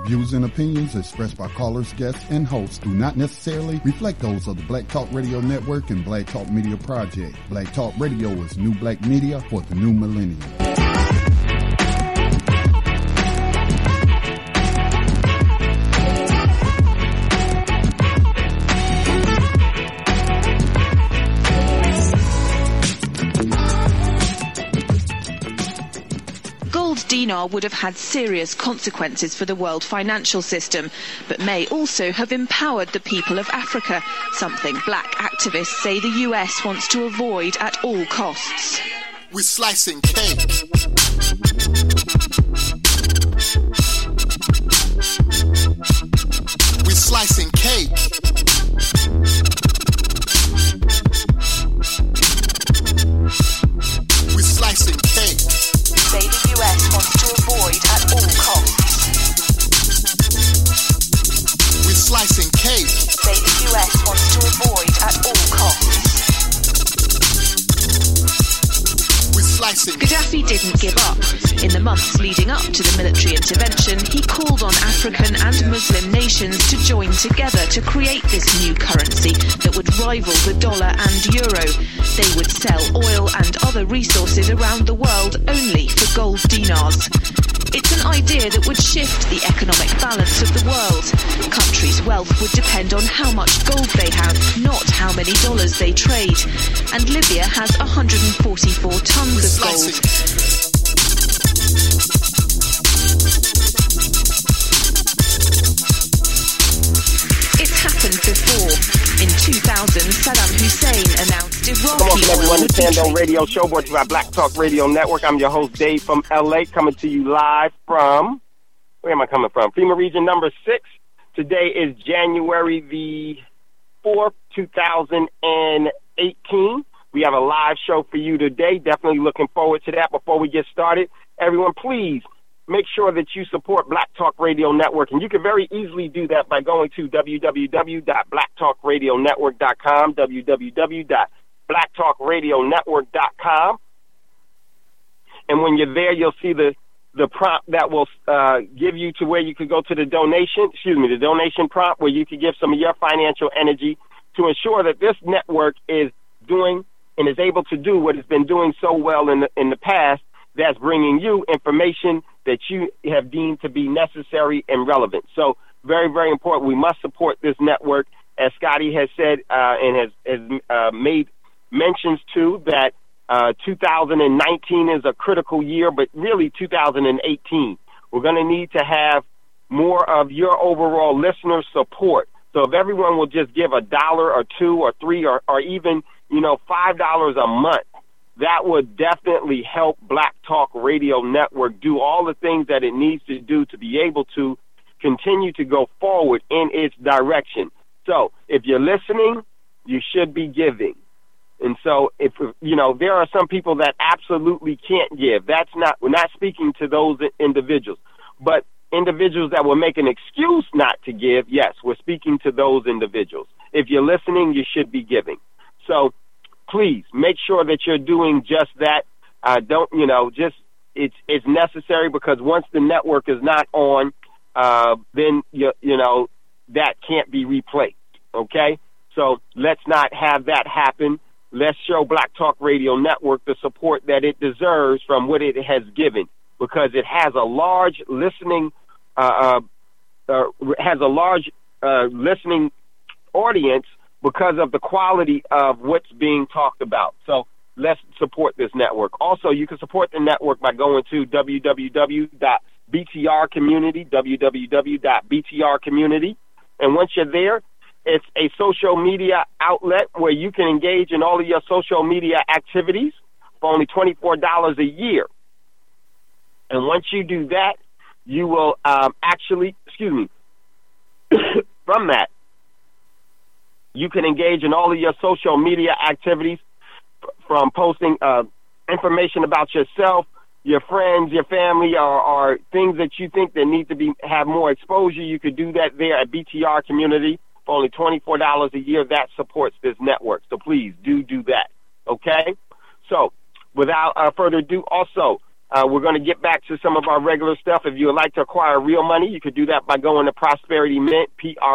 views and opinions expressed by callers, guests, and hosts do not necessarily reflect those of the Black Talk Radio Network and Black Talk Media Project. Black Talk Radio is new black media for the new millennium. Dinar would have had serious consequences for the world financial system, but may also have empowered the people of Africa, something black activists say the US wants to avoid at all costs. We're slicing cake. We're slicing cake. We're slicing cake. Say the US wants to avoid at all costs. We're slicing cake. Say the US wants to avoid at all costs. We're slicing. Gaddafi didn't give up. In the months leading up to the military intervention, he called on African and Muslim nations to join together to create this new currency that would rival the dollar and euro. They would sell oil and other resources around the world only for gold dinars. It's an idea that would shift the economic balance of the world. Countries' wealth would depend on how much gold they have, not how many dollars they trade. And Libya has 144 tons of gold. It's happened before. In 2000, Saddam Hussein announced Iraqi Welcome everyone to oil. Tando Radio Show, brought to you by Black Talk Radio Network. I'm your host, Dave, from LA, coming to you live from, where am I coming from? FEMA Region number 6. Today is January the 4th, 2018. We have a live show for you today. Definitely looking forward to that. Before we get started, everyone, please make sure that you support Black Talk Radio Network. And you can very easily do that by going to www.blacktalkradionetwork.com, www.blacktalkradionetwork.com. And when you're there, you'll see the prompt that will give you to where you could go to the donation prompt, where you could give some of your financial energy to ensure that this network is doing and is able to do what it's been doing so well in the past. That's bringing you information that you have deemed to be necessary and relevant. So very, very important. We must support this network, as Scotty has said and has made mentions to, that 2019 is a critical year, but really 2018. We're going to need to have more of your overall listener support. So if everyone will just give $1 or $2 or $3 or even, $5 a month, that would definitely help Black Talk Radio Network do all the things that it needs to do to be able to continue to go forward in its direction. So if you're listening, you should be giving. And so if, there are some people that absolutely can't give. We're not speaking to those individuals, but individuals that will make an excuse not to give, yes, we're speaking to those individuals. If you're listening, you should be giving. So please make sure that you're doing just that. It's necessary, because once the network is not on, then that can't be replaced. Okay, so let's not have that happen. Let's show Black Talk Radio Network the support that it deserves from what it has given, because it has a large listening audience, because of the quality of what's being talked about. So let's support this network. Also, you can support the network by going to www.btrcommunity, www.btrcommunity. And once you're there, it's a social media outlet where you can engage in all of your social media activities for only $24 a year. And once you do that, you will from that, you can engage in all of your social media activities, from posting information about yourself, your friends, your family, or things that you think that need to have more exposure. You could do that there at BTR Community for only $24 a year. That supports this network. So please do that. Okay? So without further ado, also, We're going to get back to some of our regular stuff. If you would like to acquire real money, you could do that by going to Prosperity Mint,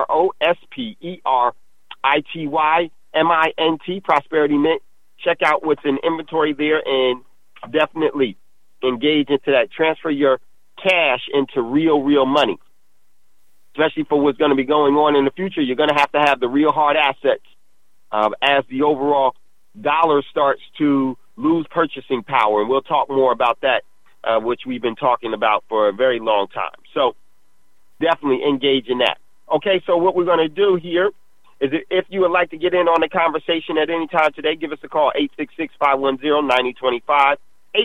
PROSPERITYMINT, Prosperity Mint. Check out what's in inventory there and definitely engage into that. Transfer your cash into real money, especially for what's going to be going on in the future. You're going to have the real hard assets as the overall dollar starts to lose purchasing power, and we'll talk more about that, which we've been talking about for a very long time. So definitely engage in that. Okay, so what we're going to do here is that if you would like to get in on the conversation at any time today, give us a call, 866-510-9025,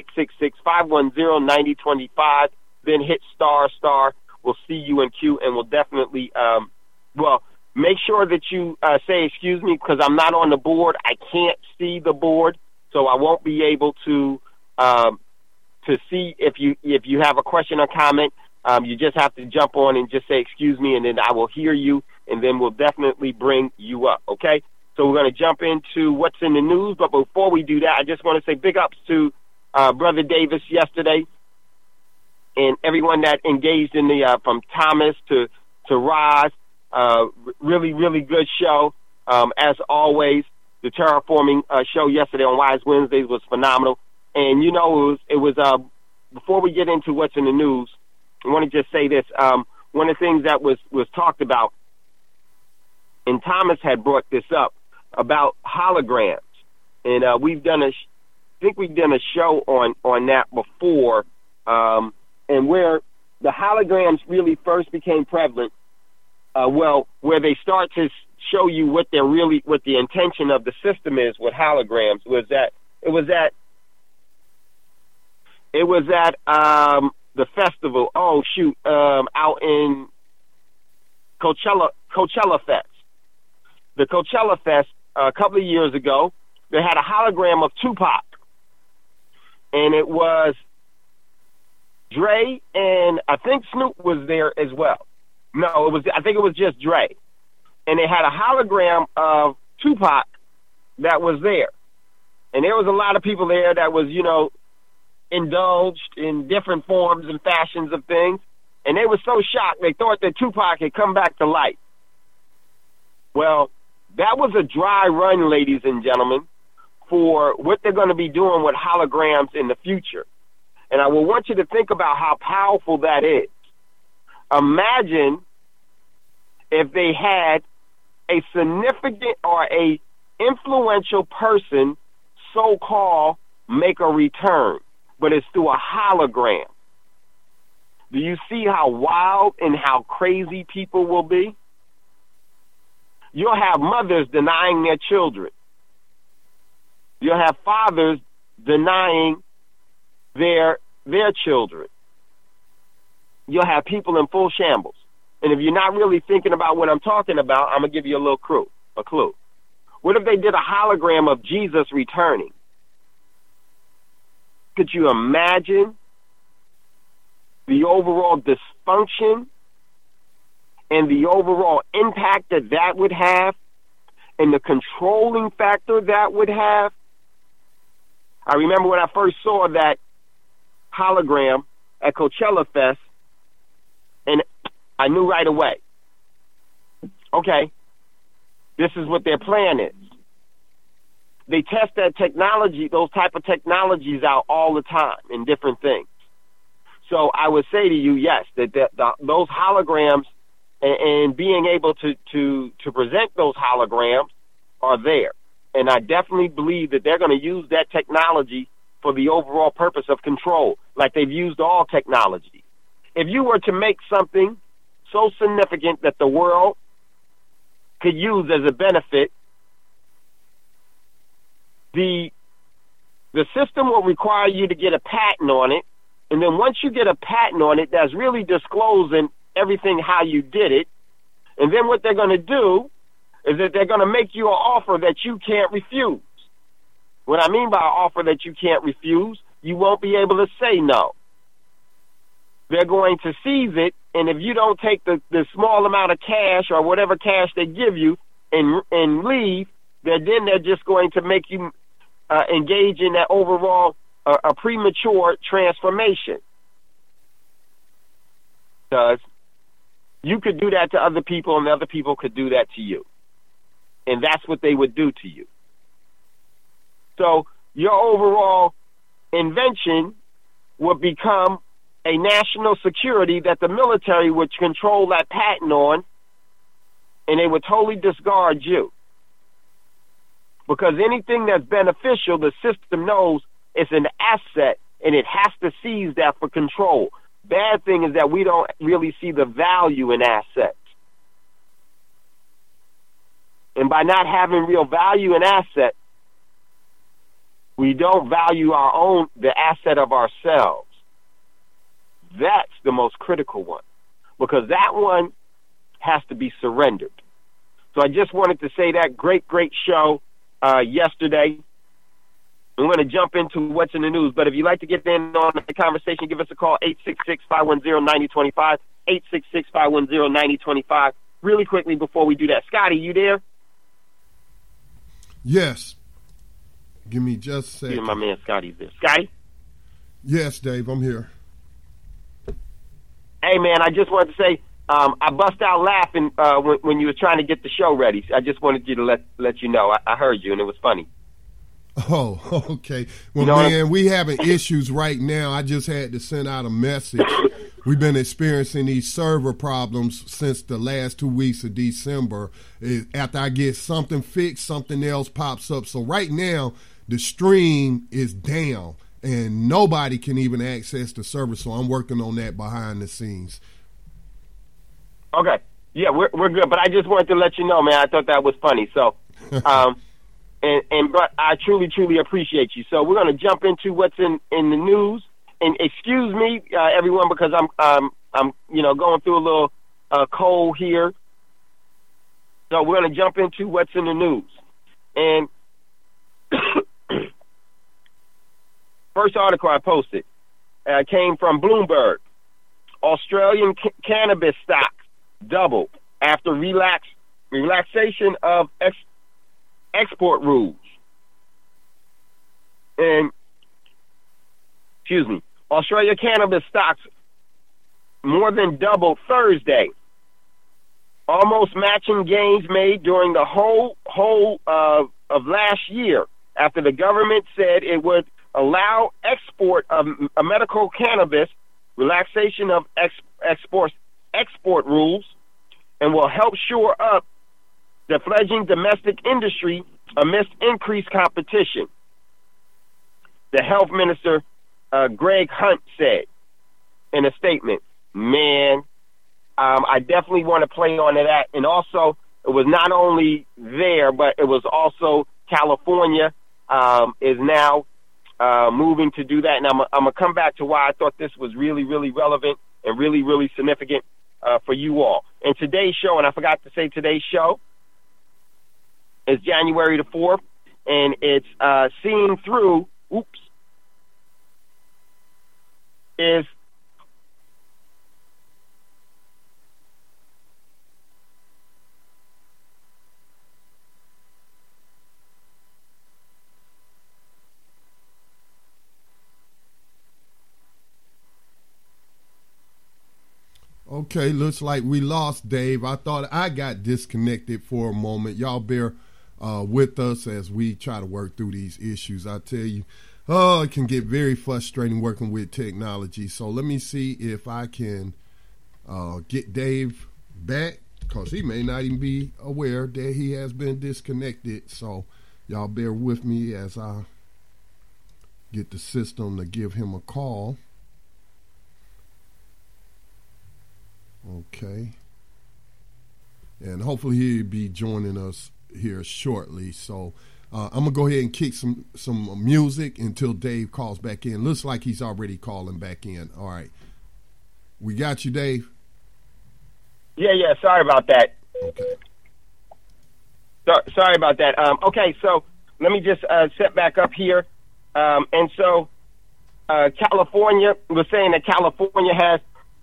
866-510-9025, then hit star. We'll see you in queue, and we'll definitely, make sure that you say excuse me, because I'm not on the board. I can't see the board, so I won't be able to see if you have a question or comment. You just have to jump on and just say excuse me, and then I will hear you, and then we'll definitely bring you up, okay? So we're going to jump into what's in the news, but before we do that, I just want to say big ups to Brother Davis yesterday and everyone that engaged in the from Thomas to Roz. Really good show. As always, the terraforming show yesterday on Wise Wednesdays was phenomenal. And, you know, it was before we get into what's in the news, I want to just say this. One of the things that was talked about, and Thomas had brought this up, about holograms. And we've done a show on that before, and where the holograms really first became prevalent, where they start to show you what the intention of the system is with holograms was that it was at the festival. Out in Coachella Fest. The Coachella Fest a couple of years ago, they had a hologram of Tupac, and it was Dre, and I think Snoop was there as well. No, I think it was just Dre. And they had a hologram of Tupac that was there. And there was a lot of people there that was, indulged in different forms and fashions of things. And they were so shocked, they thought that Tupac had come back to life. Well, that was a dry run, ladies and gentlemen, for what they're going to be doing with holograms in the future. And I will want you to think about how powerful that is. Imagine if they had a significant or a influential person so-called make a return, but it's through a hologram. Do you see how wild and how crazy people will be? You'll have mothers denying their children. You'll have fathers denying their children. You'll have people in full shambles. And if you're not really thinking about what I'm talking about, I'm going to give you a clue. What if they did a hologram of Jesus returning? Could you imagine the overall dysfunction and the overall impact that would have and the controlling factor that would have? I remember when I first saw that hologram at Coachella Fest, and I knew right away, okay, this is what their plan is. They test that technology, those type of technologies out all the time in different things. So I would say to you, yes, that those holograms and being able to present those holograms are there. And I definitely believe that they're going to use that technology for the overall purpose of control, like they've used all technology. If you were to make something so significant that the world could use as a benefit, the system will require you to get a patent on it, and then once you get a patent on it, that's really disclosing everything how you did it, and then what they're going to do is that they're going to make you an offer that you can't refuse. What I mean by an offer that you can't refuse, you won't be able to say no. They're going to seize it, and if you don't take the small amount of cash or whatever cash they give you and leave, then they're just going to make you engage in that overall a premature transformation. Because you could do that to other people, and other people could do that to you. And that's what they would do to you. So your overall invention would become a national security that the military would control that patent on, and they would totally discard you. Because anything that's beneficial, the system knows it's an asset, and it has to seize that for control. Bad thing is that we don't really see the value in assets. And by not having real value in assets, we don't value the asset of ourselves. That's the most critical one, because that one has to be surrendered. So I just wanted to say that great show yesterday. I'm going to jump into what's in the news, but if you'd like to get in on the conversation, give us a call, 866-510-9025, 866-510-9025. Really quickly before we do that, Scotty, you there? Yes. Give me just a second. Yeah, my man Scotty's there. Scotty? Yes, Dave, I'm here. Hey, man, I just wanted to say, I bust out laughing when you were trying to get the show ready. I just wanted you to let you know. I heard you, and it was funny. Oh, okay. Well, man, we having issues right now. I just had to send out a message. We've been experiencing these server problems since the last 2 weeks of December. After I get something fixed, something else pops up. So right now, the stream is down, and nobody can even access the server. So I'm working on that behind the scenes. Okay. Yeah, we're good. But I just wanted to let you know, man, I thought that was funny. So, but I truly appreciate you. So we're going to jump into what's in the news. And excuse me, everyone, because I'm going through a little cold here. So we're going to jump into what's in the news. And first article I posted came from Bloomberg. Australian cannabis stocks doubled after relaxation of export rules. And, Australia cannabis stocks more than doubled Thursday, almost matching gains made during the whole of last year after the government said it would allow export of medical cannabis, relaxation of export rules, and will help shore up the fledgling domestic industry amidst increased competition. The health minister, Greg Hunt, said in a statement, man, I definitely want to play on to that. And also, it was not only there, but it was also California is now moving to do that. And I'm going to come back to why I thought this was really, really relevant and really, really significant for you all. And today's show, and I forgot to say today's show, is January the 4th, and it's Seeing Through, is Okay, looks like we lost Dave. I thought I got disconnected for a moment. Y'all bear with us as we try to work through these issues. I tell you, it can get very frustrating working with technology. So let me see if I can get Dave back, because he may not even be aware that he has been disconnected. So y'all bear with me as I get the system to give him a call. Okay. And hopefully he'll be joining us here shortly. So I'm going to go ahead and kick some music until Dave calls back in. Looks like he's already calling back in. All right. We got you, Dave. Yeah. Sorry about that. Okay. Sorry about that. Okay, so let me just set back up here. And so California was saying that California has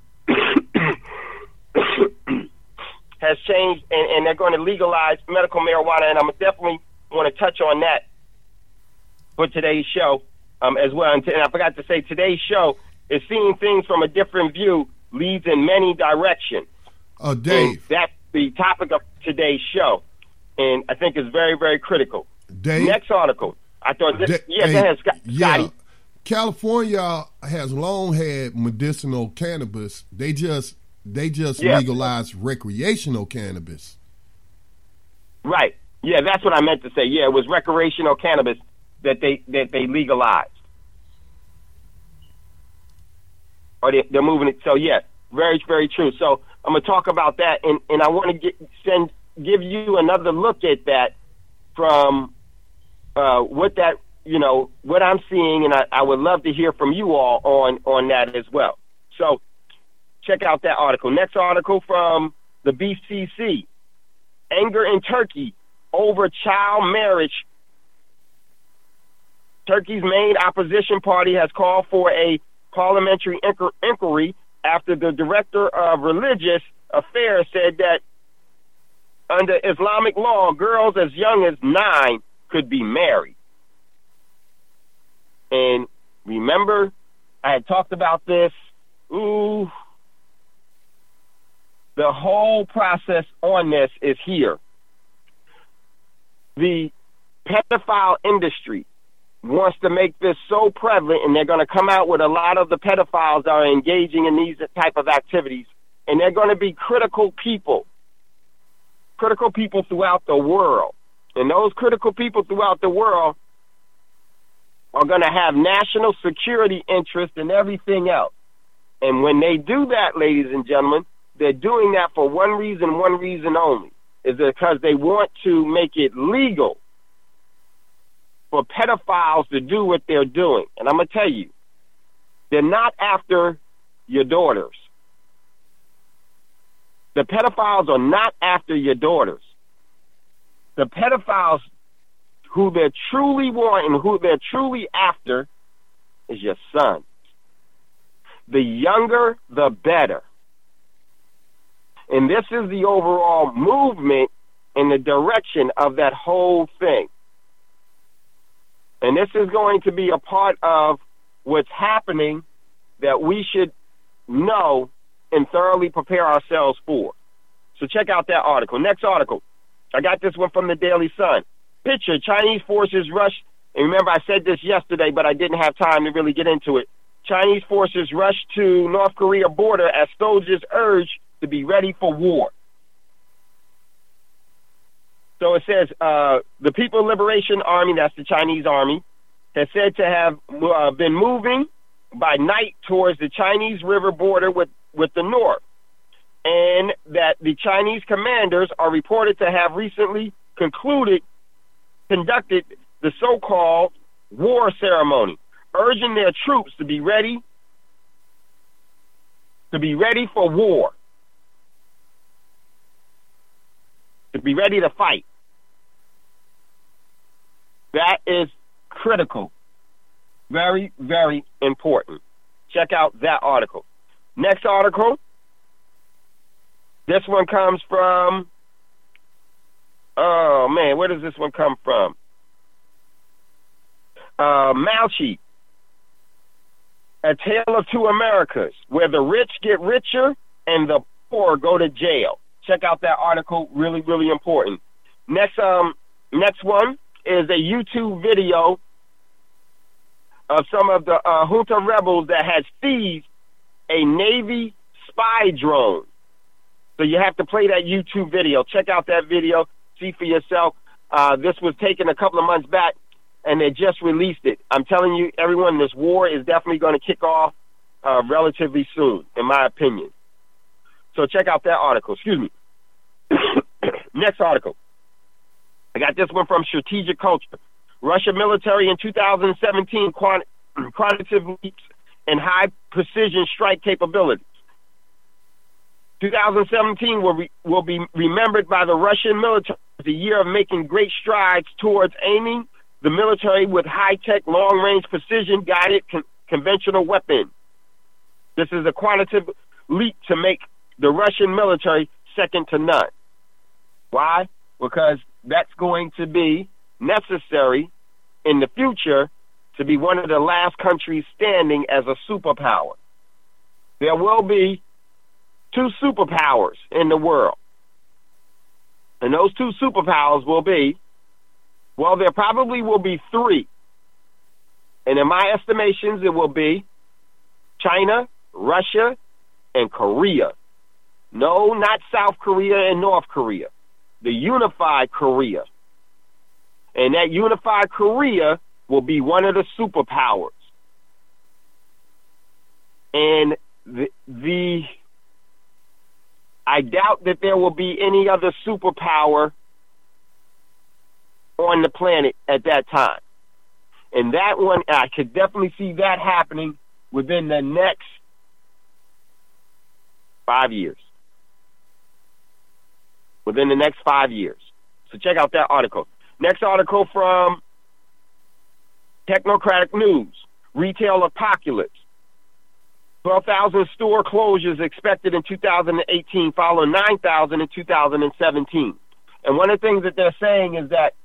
has changed, and they're going to legalize medical marijuana, and I'm definitely want to touch on that for today's show. as well. And I forgot to say, today's show is seeing things from a different view leads in many directions. Dave. And that's the topic of today's show, and I think it's very, very critical. Dave. Next article. I thought this. Go ahead, Scotty. California has long had medicinal cannabis. They just legalized recreational cannabis. Right. Yeah, that's what I meant to say. Yeah, it was recreational cannabis that they legalized. Or they're moving it. So yeah, very, very true. So I'm gonna talk about that, and I want to give you another look at that from what I'm seeing, and I would love to hear from you all on that as well. So check out that article. Next article from the BCC: anger in Turkey over child marriage. Turkey's main opposition party has called for a parliamentary inquiry after the director of religious affairs said that under Islamic law, girls as young as 9 could be married. And remember, I had talked about this. The whole process on this is here. The pedophile industry wants to make this so prevalent, and they're going to come out with a lot of the pedophiles that are engaging in these type of activities, and they're going to be critical people throughout the world. And those critical people throughout the world are going to have national security interest and everything else. And when they do that, ladies and gentlemen, they're doing that for one reason only, is because they want to make it legal for pedophiles to do what they're doing. And I'm going to tell you, they're not after your daughters. The pedophiles are not after your daughters. The pedophiles who they truly want and who they're truly after is your son. The younger, the better. And this is the overall movement in the direction of that whole thing. And this is going to be a part of what's happening that we should know and thoroughly prepare ourselves for. So check out that article. Next article. I got this one from the Daily Sun. Picture: Chinese forces rush. And remember, I said this yesterday, but I didn't have time to really get into it. Chinese forces rush to North Korea border as soldiers urge to be ready for war. So it says the People's Liberation Army, that's the Chinese army, has said to have been moving by night towards the Chinese river border with the north, and that the Chinese commanders are reported to have recently conducted the so-called war ceremony, urging their troops to be ready for war, to be ready to fight. That is critical. Very, very important. Check out that article. Next article. This one comes from, oh man, where does this one come from? Malchi. A Tale of Two Americas, where the rich get richer and the poor go to jail. Check out that article. Really, really important. Next one is a YouTube video of some of the junta rebels that had seized a Navy spy drone. So you have to play that YouTube video. Check out that video. See for yourself. This was taken a couple of months back, and they just released it. I'm telling you, everyone, this war is definitely going to kick off relatively soon, in my opinion. So check out that article. Excuse me. Next article. I got this one from Strategic Culture. Russian military in 2017 quantitative leaps and high precision strike capabilities. 2017 will be remembered by the Russian military as a year of making great strides towards aiming the military with high-tech, long-range, precision-guided conventional weapons. This is a quantitative leap to make the Russian military second to none. Why? Because that's going to be necessary in the future to be one of the last countries standing as a superpower. There will be 2 superpowers in the world. And those 2 superpowers will be, well, there probably will be 3. And in my estimations, it will be China, Russia, and Korea. No, not South Korea and North Korea. The unified Korea. And that unified Korea will be one of the superpowers. And I doubt that there will be any other superpower on the planet at that time. And that one, I could definitely see that happening within the next 5 years. Within the next 5 years. So check out that article. Next article from Technocratic News. Retail apocalypse. 12,000 store closures expected in 2018, following 9,000 in 2017. And one of the things that they're saying is that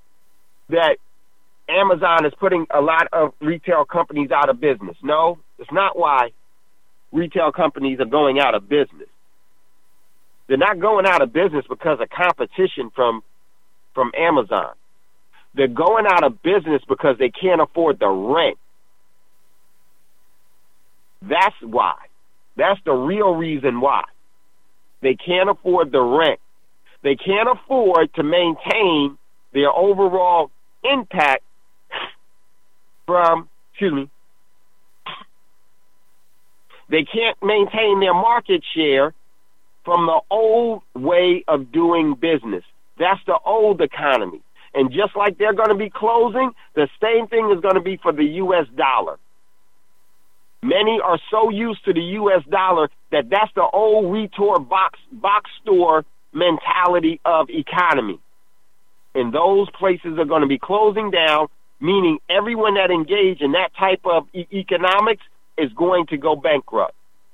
Amazon is putting a lot of retail companies out of business. No, it's not why retail companies are going out of business. They're not going out of business because of competition from Amazon. They're going out of business because they can't afford the rent. That's why. That's the real reason why. They can't afford the rent. They can't afford to maintain their overall impact they can't maintain their market share from the old way of doing business. That's the old economy. And just like they're going to be closing, the same thing is going to be for the U.S. dollar. Many are so used to the U.S. dollar that that's the old retail box store mentality of economy. And those places are going to be closing down, meaning everyone that engaged in that type of economics is going to go bankrupt.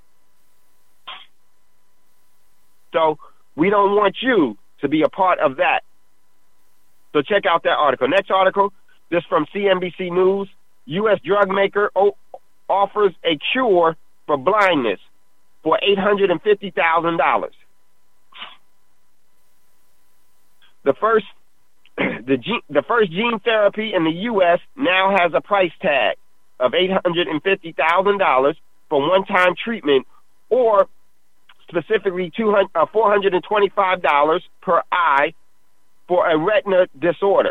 So we don't want you to be a part of that. So check out that article. Next article, this from CNBC News. U.S. drug maker offers a cure for blindness for $850,000. The first gene therapy in the U.S. now has a price tag of $850,000 for one-time treatment, or specifically $425 per eye for a retina disorder.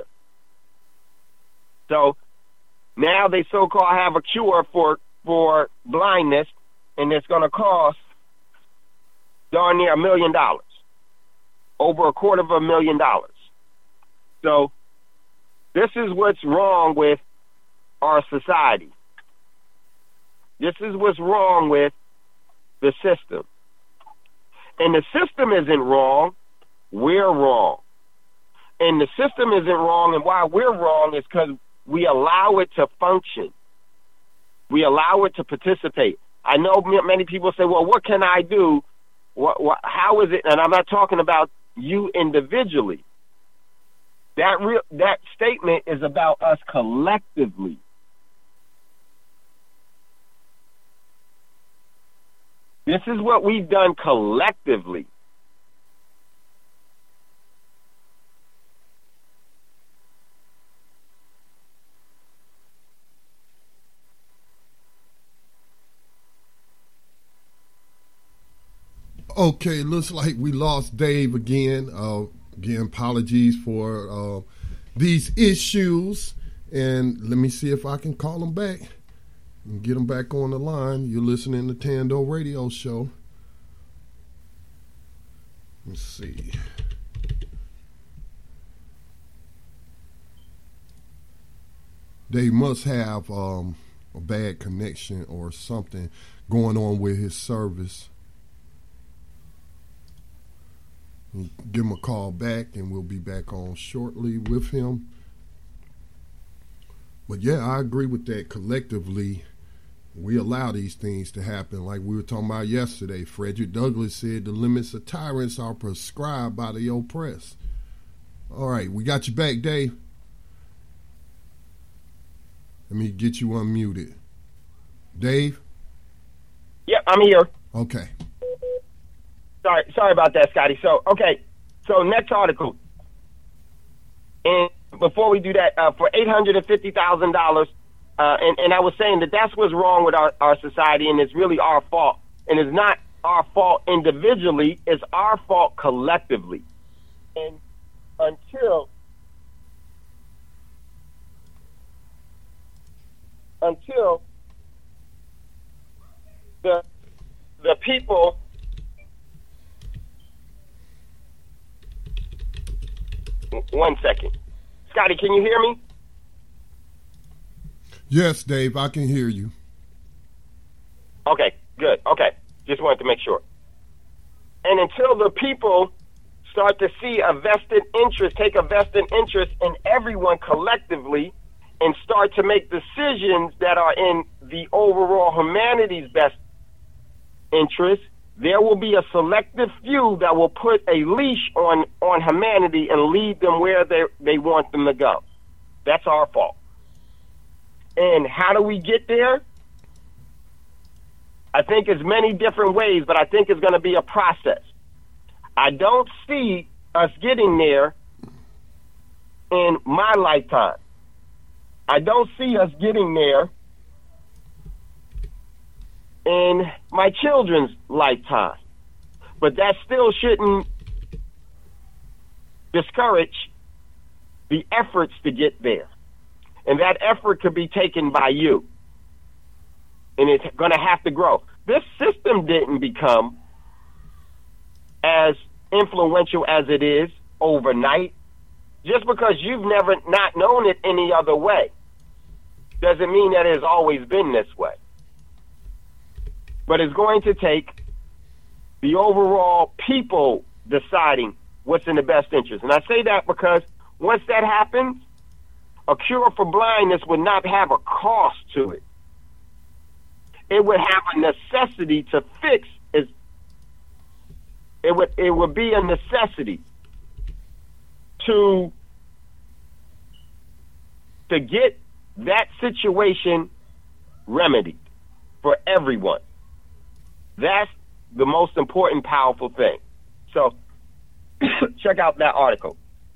So now they so-called have a cure for blindness, and it's going to cost darn near $1 million, over $250,000. So this is what's wrong with our society. This is what's wrong with the system. And the system isn't wrong, we're wrong. And the system isn't wrong, and why we're wrong is because we allow it to function. We allow it to participate. I know many people say, well, what can I do? How is it? And I'm not talking about you individually. That statement is about us collectively. This is what we've done collectively. Okay, looks like we lost Dave again. Again, apologies for these issues. And let me see if I can call him back and get him back on the line. You're listening to Tando Radio Show. Let's see. They must have a bad connection or something going on with his service. Give him a call back, and we'll be back on shortly with him. But yeah, I agree with that. Collectively, we allow these things to happen. Like we were talking about yesterday, Frederick Douglass said the limits of tyrants are prescribed by the oppressed. All right, we got you back, Dave. Let me get you unmuted. Dave? Yep, I'm here. Okay. Sorry about that, Scotty. So next article. And before we do that, for $850,000, and I was saying that's what's wrong with our society, and it's really our fault. And it's not our fault individually, it's our fault collectively. And until the people one second. Scotty, can you hear me? Yes, Dave, I can hear you. Okay, good. Okay, just wanted to make sure. And until the people start to see take a vested interest in everyone collectively and start to make decisions that are in the overall humanity's best interest, there will be a selective few that will put a leash on humanity and lead them where they want them to go. That's our fault. And how do we get there? I think it's many different ways, but I think it's going to be a process. I don't see us getting there in my lifetime. I don't see us getting there in my children's lifetime. But that still shouldn't discourage the efforts to get there. And that effort could be taken by you. And it's going to have to grow. This system didn't become as influential as it is overnight. Just because you've never not known it any other way doesn't mean that it has always been this way. But it's going to take the overall people deciding what's in the best interest. And I say that because once that happens, a cure for blindness would not have a cost to it. It would have a necessity to fix. It would be a necessity to get that situation remedied for everyone. That's the most important, powerful thing. So check out that article.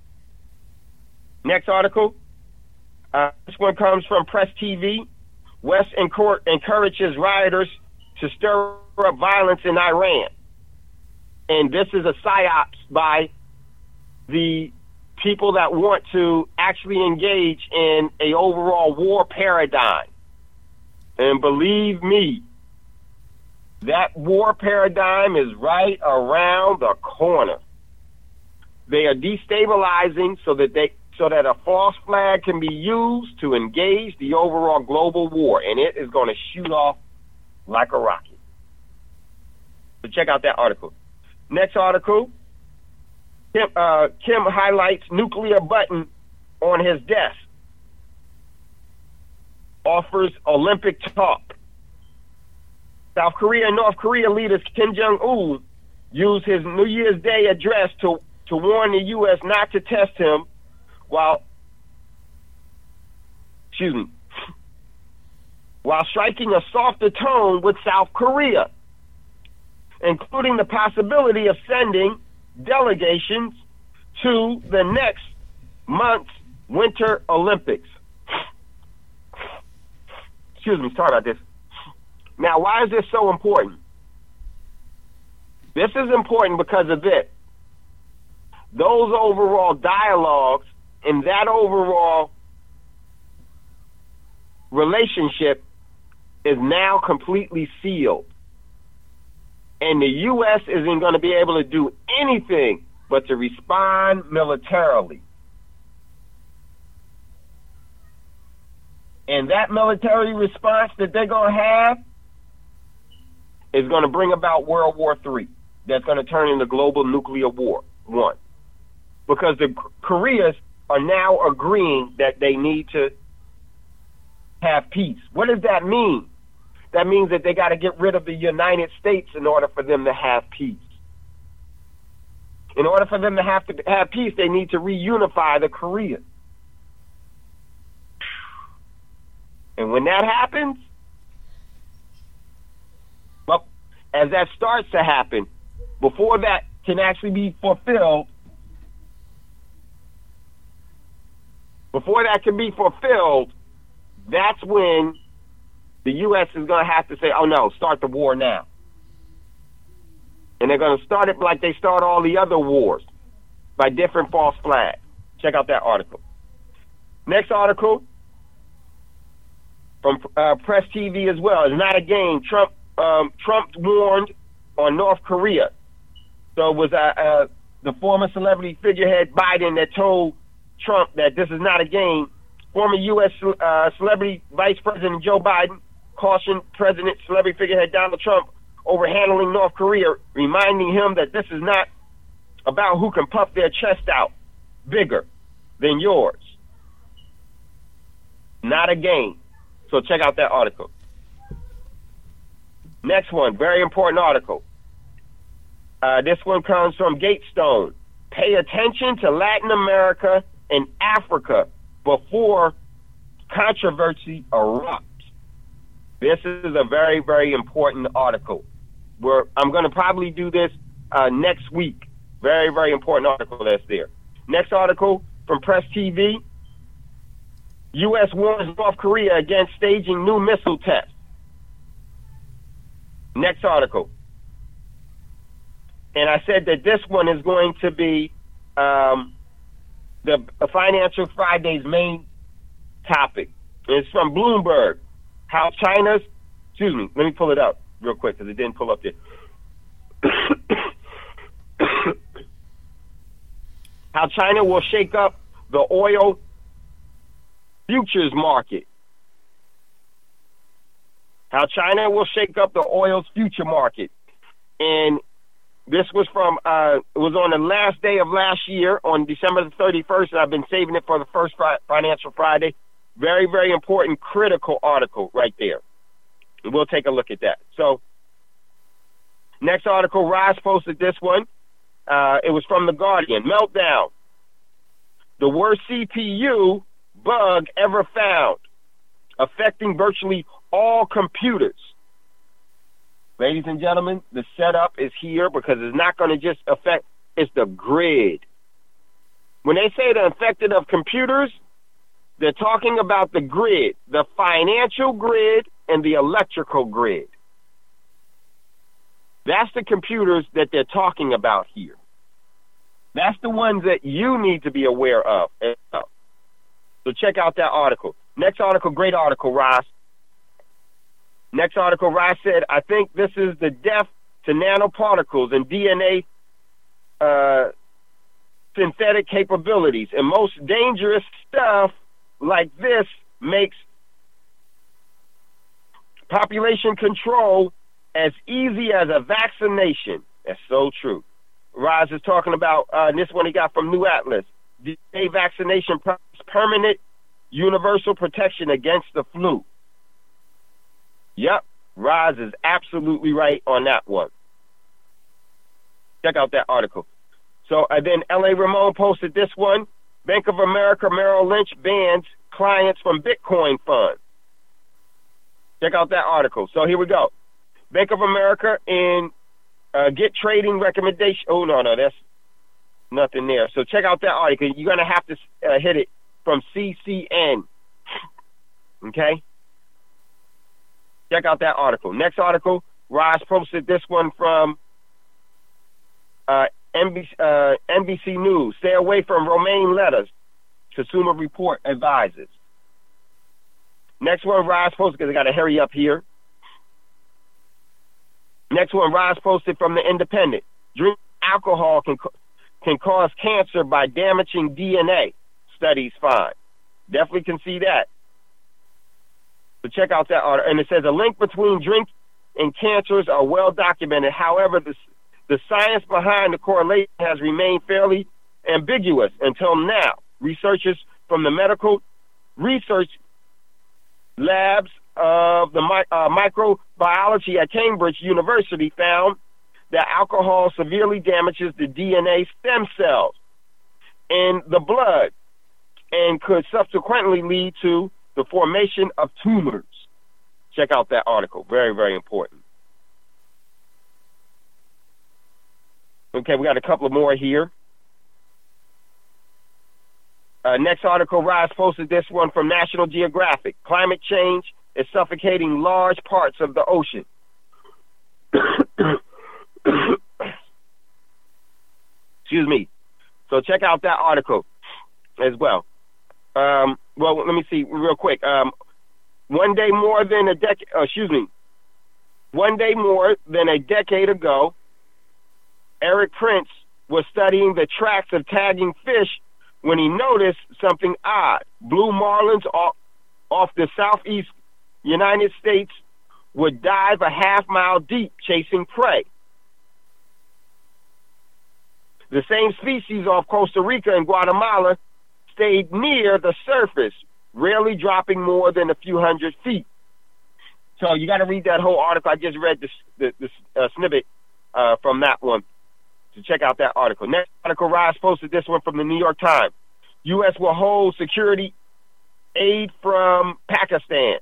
Next article. This one comes from Press TV. West encourages rioters to stir up violence in Iran. And this is a psyops by the people that want to actually engage in a overall war paradigm. And believe me, that war paradigm is right around the corner. They are destabilizing so that a false flag can be used to engage the overall global war, and it is going to shoot off like a rocket. So check out that article. Next article, Kim highlights nuclear button on his desk, offers Olympic talk. South Korea and North Korea leaders Kim Jong-un used his New Year's Day address to warn the U.S. not to test him while striking a softer tone with South Korea, including the possibility of sending delegations to the next month's Winter Olympics. Sorry about this. Now, why is this so important? This is important because of this. Those overall dialogues and that overall relationship is now completely sealed. And the U.S. isn't going to be able to do anything but to respond militarily. And that military response that they're going to have is going to bring about World War III. That's going to turn into global nuclear war, one. Because the Koreas are now agreeing that they need to have peace. What does that mean? That means that they got to get rid of the United States in order for them to have peace. In order for them to have peace, they need to reunify the Koreans. And when that happens, well, as that starts to happen, before that can actually be fulfilled, that's when the U.S. is going to have to say, oh, no, start the war now. And they're going to start it like they start all the other wars, by different false flags. Check out that article. Next article from Press TV as well. It's not a game. Trump warned on North Korea. So it was the former celebrity figurehead Biden that told Trump that this is not a game. Former U.S. Celebrity Vice President Joe Biden cautioned President celebrity figurehead Donald Trump over handling North Korea, reminding him that this is not about who can puff their chest out bigger than yours. Not a game. So check out that article. Next one, very important article. This one comes from Gatestone. Pay attention to Latin America and Africa before controversy erupts. This is a very, very important article. I'm going to probably do this next week. Very, very important article that's there. Next article from Press TV. U.S. warns North Korea against staging new missile tests. Next article. And I said that this one is going to be the Financial Friday's main topic. It's from Bloomberg. How China's, excuse me, let me pull it up real quick because it didn't pull up there. How China will shake up the oil futures market. How China will shake up the oil's future market. And this was from, it was on the last day of last year, on December the 31st, and I've been saving it for the first Financial Friday. Very, very important, critical article right there. And we'll take a look at that. So, next article, Roz posted this one. It was from The Guardian. Meltdown. The worst CPU bug ever found, affecting virtually all computers. Ladies and gentlemen, the setup is here because it's not going to just affect, it's the grid. When they say the infected of computers, they're talking about the grid, the financial grid and the electrical grid. That's the computers that they're talking about here. That's the ones that you need to be aware of. So check out that article. Next article, great article, Ross. Next article, Ross said, I think this is the death to nanoparticles and DNA synthetic capabilities. And most dangerous stuff like this makes population control as easy as a vaccination. That's so true. Roz is talking about this one he got from New Atlas. DNA vaccination provides permanent universal protection against the flu. Yep, Roz is absolutely right on that one. Check out that article. So then L.A. Ramon posted this one. Bank of America Merrill Lynch bans clients from Bitcoin funds. Check out that article. So here we go. Bank of America and get trading recommendation. Oh, no, that's nothing there. So check out that article. You're going to have to hit it from CCN. Okay? Check out that article. Next article, Ross posted this one from NBC News. Stay away from romaine letters, Consumer Report advises. Next one, Ross posted, because I got to hurry up here. Next one, Ross posted from The Independent. Drinking alcohol can cause cancer by damaging DNA. Studies find. Definitely can see that. So check out that article. And it says a link between drink and cancers are well documented. However, the science behind the correlation has remained fairly ambiguous until now. Researchers from the medical research labs of the microbiology at Cambridge University found that alcohol severely damages the DNA stem cells in the blood and could subsequently lead to the formation of tumors. Check out that article. Very, very important. Okay, we got a couple of more here. Next article, Rise posted this one from National Geographic. Climate change is suffocating large parts of the ocean. Excuse me. So check out that article as well. Well, let me see real quick. One day more than a decade ago, Eric Prince was studying the tracks of tagging fish when he noticed something odd. Blue marlins off the southeast United States would dive a half-mile deep chasing prey. The same species off Costa Rica and Guatemala stayed near the surface, rarely dropping more than a few hundred feet. So you got to read that whole article. I just read the snippet from that one. So check out that article. Next article, Rise posted this one from the New York Times. U.S. will hold security aid from Pakistan.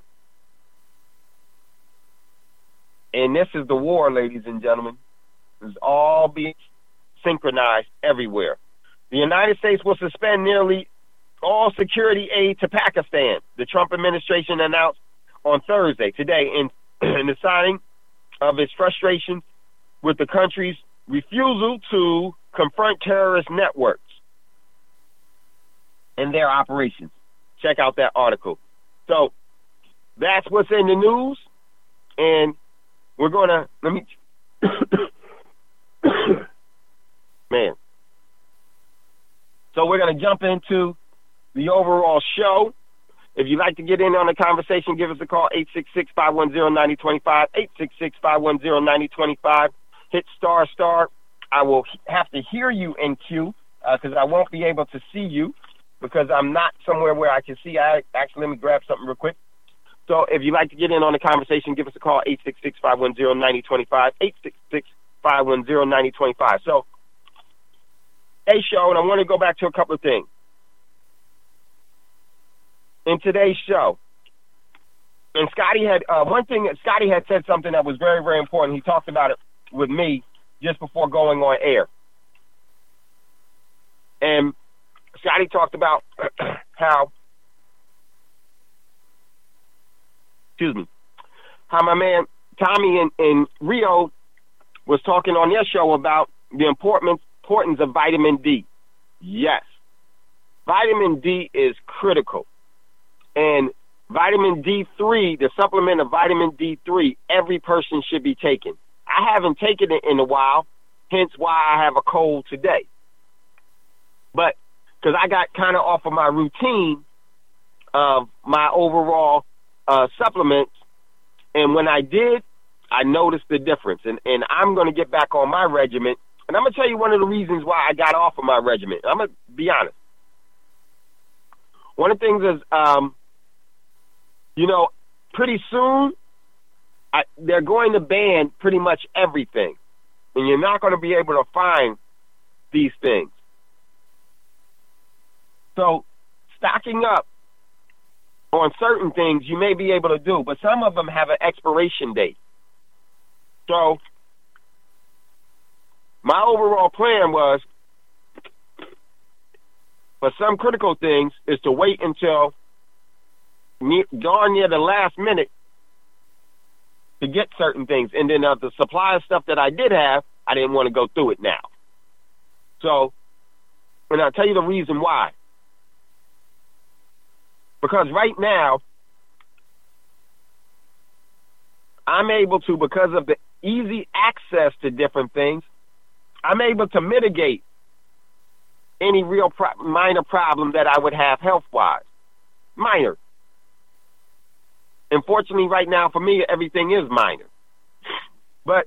And this is the war, ladies and gentlemen. It's all being synchronized everywhere. The United States will suspend nearly all security aid to Pakistan, the Trump administration announced on Thursday, today, in the signing of its frustration with the country's refusal to confront terrorist networks and their operations. Check out that article. So that's what's in the news, and we're going to, man. So we're going to jump into the overall show. If you'd like to get in on the conversation, give us a call, 866-510-9025, 866-510-9025. Hit star. I will have to hear you in queue because I won't be able to see you because I'm not somewhere where I can see. Actually, let me grab something real quick. So if you'd like to get in on the conversation, give us a call, 866-510-9025, 866-510-9025. So, hey, show, and I want to go back to a couple of things. In today's show, and Scotty had said something that was very, very important. He talked about it with me just before going on air. And Scotty talked about how my man Tommy in Rio was talking on their show about the importance of vitamin D. Yes, vitamin D is critical. And vitamin D3, the supplement of vitamin D3, every person should be taking. I haven't taken it in a while, hence why I have a cold today. But because I got kind of off of my routine of my overall supplements, and when I did, I noticed the difference. And I'm going to get back on my regimen. And I'm going to tell you one of the reasons why I got off of my regimen. I'm going to be honest. One of the things is, pretty soon, they're going to ban pretty much everything. And you're not going to be able to find these things. So, stocking up on certain things you may be able to do, but some of them have an expiration date. So, my overall plan was, for some critical things, is to wait until darn near the last minute to get certain things. And then the supply of stuff that I did have, I didn't want to go through it now. So, and I'll tell you the reason why. Because right now, I'm able to, because of the easy access to different things, I'm able to mitigate any real minor problem that I would have health-wise. Minor. Unfortunately, right now, for me, everything is minor. But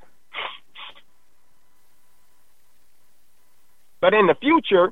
in the future,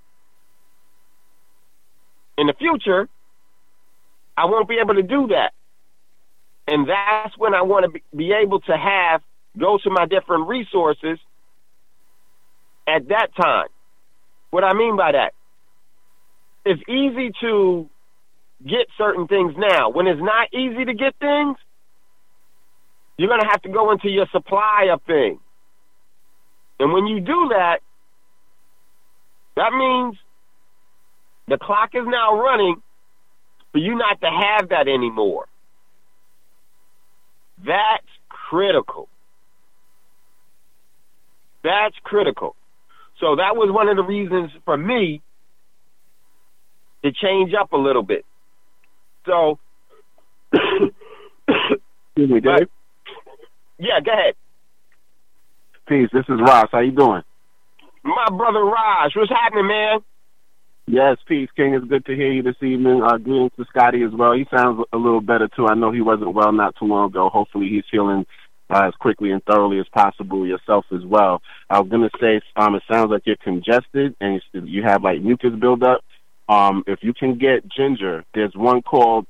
I won't be able to do that. And that's when I want to be able to go to my different resources at that time. What I mean by that, it's easy to get certain things now. When it's not easy to get things, you're going to have to go into your supply of things. And when you do that, that means the clock is now running for you not to have that anymore. That's critical. That's critical. So that was one of the reasons for me to change up a little bit. So, excuse me, Dave. Yeah, go ahead. Peace. This is Ross. How you doing? My brother Raj, what's happening, man? Yes, peace, King. It's good to hear you this evening. Greetings to Scotty as well. He sounds a little better too. I know he wasn't well not too long ago. Hopefully, he's healing as quickly and thoroughly as possible. Yourself as well. I was gonna say, it sounds like you're congested and you have like mucus buildup. If you can get ginger, there's one called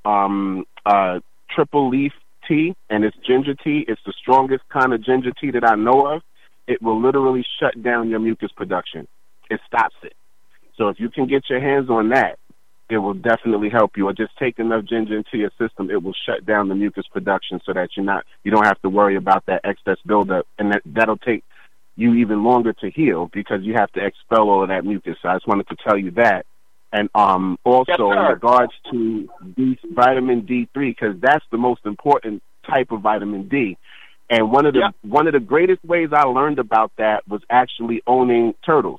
triple leaf tea, and it's ginger tea. It's the strongest kind of ginger tea that I know of. It will literally shut down your mucus production. It stops it. So if you can get your hands on that, it will definitely help you. Or just take enough ginger into your system, it will shut down the mucus production so that you don't have to worry about that excess buildup, and that'll take you even longer to heal because you have to expel all of that mucus. So I just wanted to tell you that. And also yes, in regards to vitamin D3, because that's the most important type of vitamin D. And one of the greatest ways I learned about that was actually owning turtles.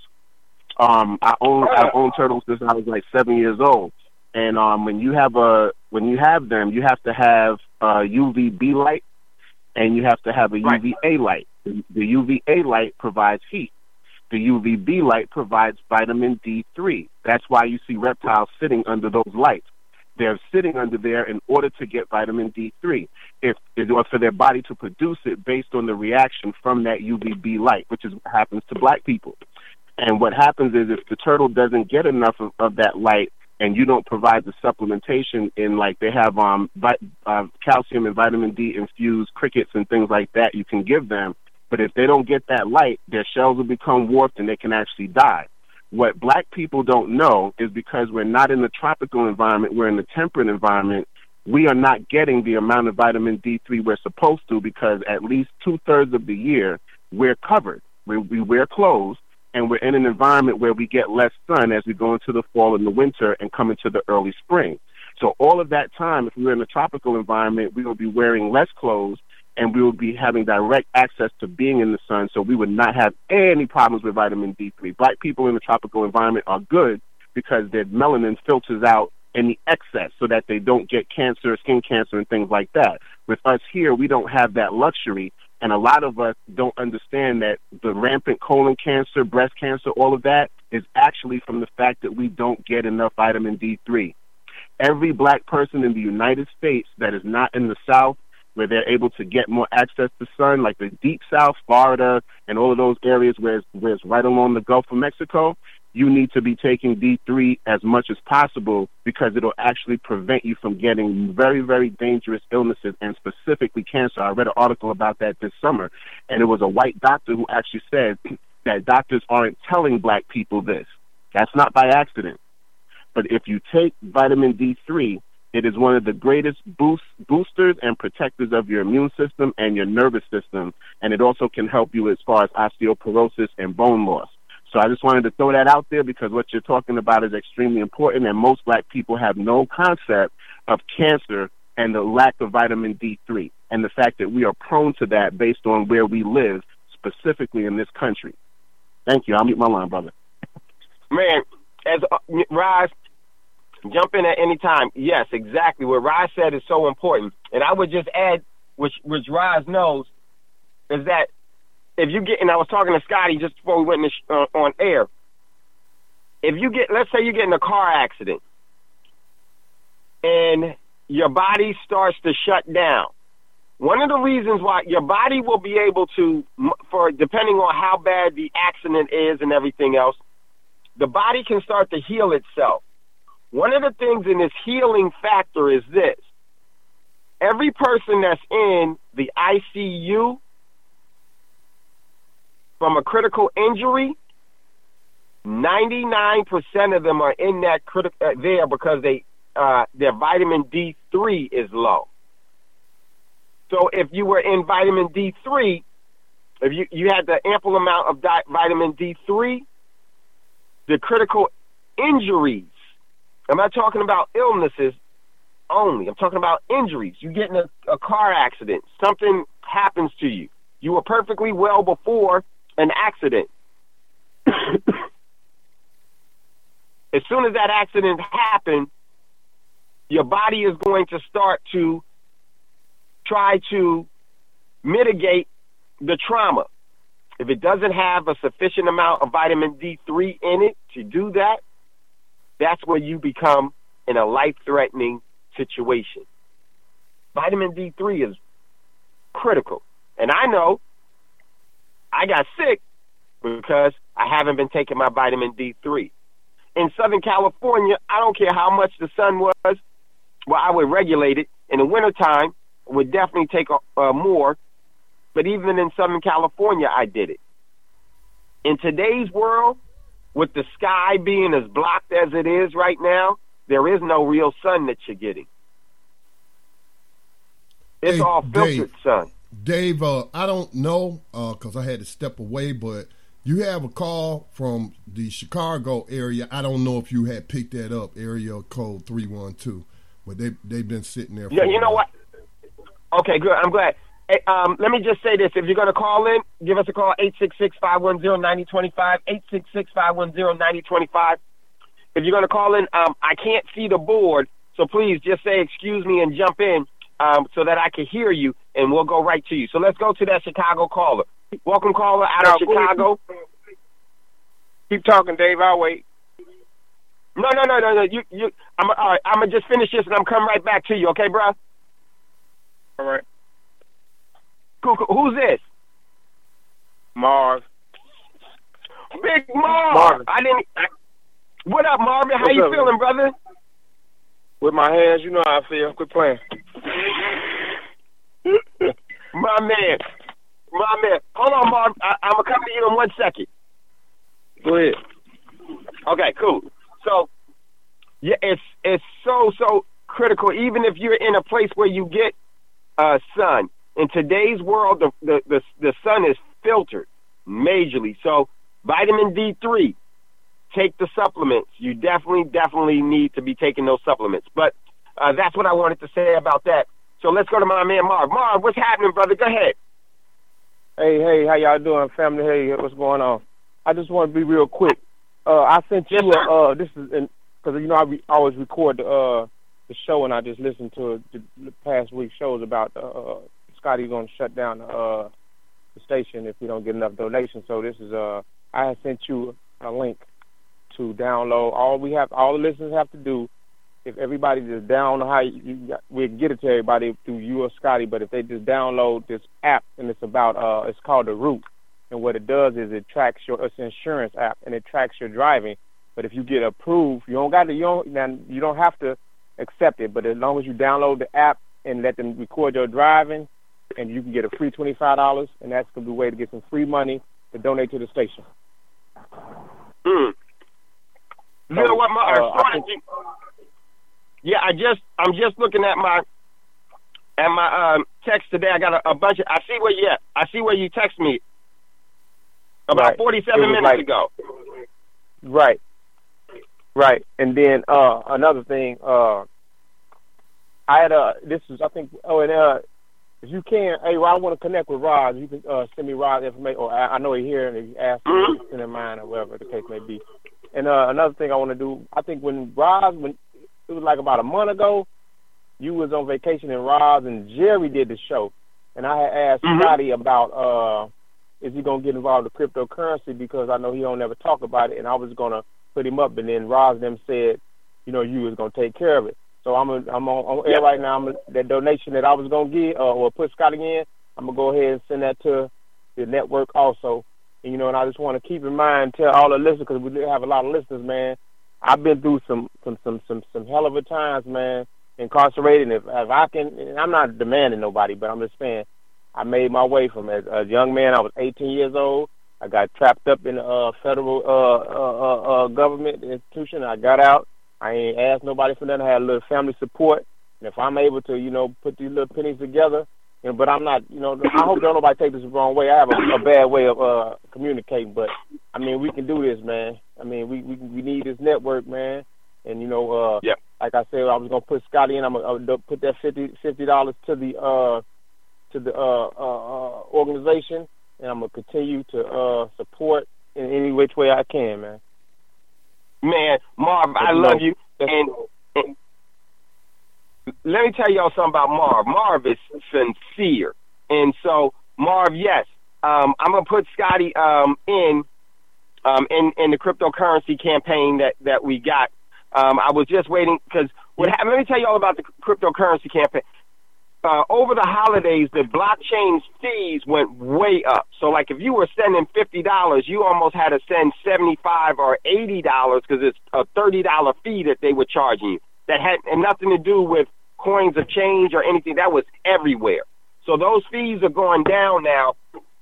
I own turtles since I was like 7 years old. And when you have them, you have to have UVB light, and you have to have a UVA light. The UVA light provides heat. The UVB light provides vitamin D3. That's why you see reptiles sitting under those lights. They're sitting under there in order to get vitamin D3, or for their body to produce it based on the reaction from that UVB light, which is what happens to black people. And what happens is if the turtle doesn't get enough of that light, and you don't provide the supplementation in, like they have calcium and vitamin D infused crickets and things like that you can give them, but if they don't get that light, their shells will become warped and they can actually die. What black people don't know is because we're not in the tropical environment, we're in the temperate environment, we are not getting the amount of vitamin D3 we're supposed to, because at least 2/3 of the year we're covered. We wear clothes, and we're in an environment where we get less sun as we go into the fall and the winter and come into the early spring. So all of that time, if we were in a tropical environment, we will be wearing less clothes, and we will be having direct access to being in the sun, so we would not have any problems with vitamin D3. Black people in the tropical environment are good because their melanin filters out any excess so that they don't get cancer, skin cancer, and things like that. With us here, we don't have that luxury, and a lot of us don't understand that the rampant colon cancer, breast cancer, all of that is actually from the fact that we don't get enough vitamin D3. Every black person in the United States that is not in the South, where they're able to get more access to sun, like the deep South, Florida, and all of those areas where it's right along the Gulf of Mexico, you need to be taking D3 as much as possible because it'll actually prevent you from getting very, very dangerous illnesses, and specifically cancer. I read an article about that this summer, and it was a white doctor who actually said that doctors aren't telling black people this. That's not by accident. But if you take vitamin D3, it is one of the greatest boosters and protectors of your immune system and your nervous system, and it also can help you as far as osteoporosis and bone loss. So I just wanted to throw that out there because what you're talking about is extremely important, and most black people have no concept of cancer and the lack of vitamin D3 and the fact that we are prone to that based on where we live, specifically in this country. Thank you. I'll mute my line, brother. Man, as Raj, jump in at any time. Yes, exactly. What Raj said is so important. And I would just add, which Raj knows, is that if you get, and I was talking to Scotty just before we went on air, if you get, let's say you get in a car accident and your body starts to shut down, one of the reasons why your body will be able to, for depending on how bad the accident is and everything else, the body can start to heal itself. One of the things in this healing factor is this. Every person that's in the ICU from a critical injury, 99% of them are in that there because they their vitamin D3 is low. So if you were in vitamin D3, if you had the ample amount of vitamin D3, the critical injuries, I'm not talking about illnesses only. I'm talking about injuries. You get in a car accident. Something happens to you. You were perfectly well before an accident. As soon as that accident happened, your body is going to start to try to mitigate the trauma. If it doesn't have a sufficient amount of vitamin D3 in it to do that, that's where you become in a life-threatening situation. Vitamin D3 is critical. And I know I got sick because I haven't been taking my vitamin D3. In Southern California, I don't care how much the sun was, well, I would regulate it. In the wintertime, I would definitely take more. But even in Southern California, I did it. In today's world, with the sky being as blocked as it is right now, there is no real sun that you're getting. It's all filtered sun. Dave, I don't know because I had to step away, but you have a call from the Chicago area. I don't know if you had picked that up, area code 312, but they've been sitting there. Yeah, you know what? Okay, good. I'm glad. Hey, let me just say this. If you're going to call in, give us a call, 866-510-9025, 866-510-9025. If you're going to call in, I can't see the board, so please just say excuse me and jump in so that I can hear you, and we'll go right to you. So let's go to that Chicago caller. Welcome, caller, out of Chicago. Keep talking, Dave. I'll wait. No. I'm going to just finish this, and I'm coming right back to you, okay, bro? All right. Cool. Who's this? Marv. Big Marv. What up, Marvin? How you feeling, brother? With my hands, you know how I feel. Quit playing. My man. Hold on, Marv. I'm going to come to you in 1 second. Go ahead. Okay, cool. So, yeah, it's so critical. Even if you're in a place where you get sun, in today's world, the sun is filtered majorly. So, vitamin D3, take the supplements. You definitely need to be taking those supplements. But that's what I wanted to say about that. So let's go to my man Marv. Marv, what's happening, brother? Go ahead. Hey, how y'all doing, family? Hey, what's going on? I just want to be real quick. I sent you this is because you know I always record the show, and I just listened to the past week's shows about Scotty's going to shut down the station if we don't get enough donations. So this is I have sent you a link to download. All the listeners have to do, if everybody just download we'll get it to everybody through you or Scotty, but if they just download this app, and it's about it's called The Root, and what it does is it tracks it's an insurance app, and it tracks your driving. But if you get approved, you don't have to accept it, but as long as you download the app and let them record your driving, and you can get a free $25, and that's going to be a way to get some free money to donate to the station. You know what, I'm just looking at my text today. I got a bunch of. I see where you at. I see where you text me about 47 minutes ago. Right. And then another thing, I had if you can, hey, I want to connect with Roz. You can send me Roz's information, or I know he's here, and if you ask me to send him mine or whatever the case may be. And another thing I want to do, I think when it was like about a month ago, you was on vacation, and Roz and Jerry did the show, and I had asked Scotty about is he gonna get involved with cryptocurrency, because I know he don't ever talk about it, and I was gonna put him up, and then Roz them said, you was gonna take care of it. So I'm on air right now. That donation that I was gonna give or put Scotty in, I'm gonna go ahead and send that to the network also. And, and I just want to keep in mind, tell all the listeners, because we have a lot of listeners, man. I've been through some hell of a times, man, incarcerated. And if I can, and I'm not demanding nobody, but I'm just saying, I made my way from as a young man. I was 18 years old. I got trapped up in a federal government institution. I got out, I ain't asked nobody for nothing. I had a little family support. And if I'm able to, you know, put these little pennies together, you know, but I'm not, you know, I hope don't nobody take this the wrong way. I have a bad way of communicating, but I mean, we can do this, man. I mean, we need this network, man. And you know, like I said, I was gonna put Scotty in. I'm gonna put that $50 to the organization, and I'm gonna continue to support in any which way I can, man. Man, Marv, I love you, and let me tell y'all something about Marv. Marv is sincere, and so Marv, yes, I'm gonna put Scotty in the cryptocurrency campaign that we got. I was just waiting because let me tell you all about the cryptocurrency campaign. Over the holidays, the blockchain fees went way up. So, like, if you were sending $50, you almost had to send $75 or $80 because it's a $30 fee that they were charging you. That had nothing to do with coins of change or anything. That was everywhere. So those fees are going down now.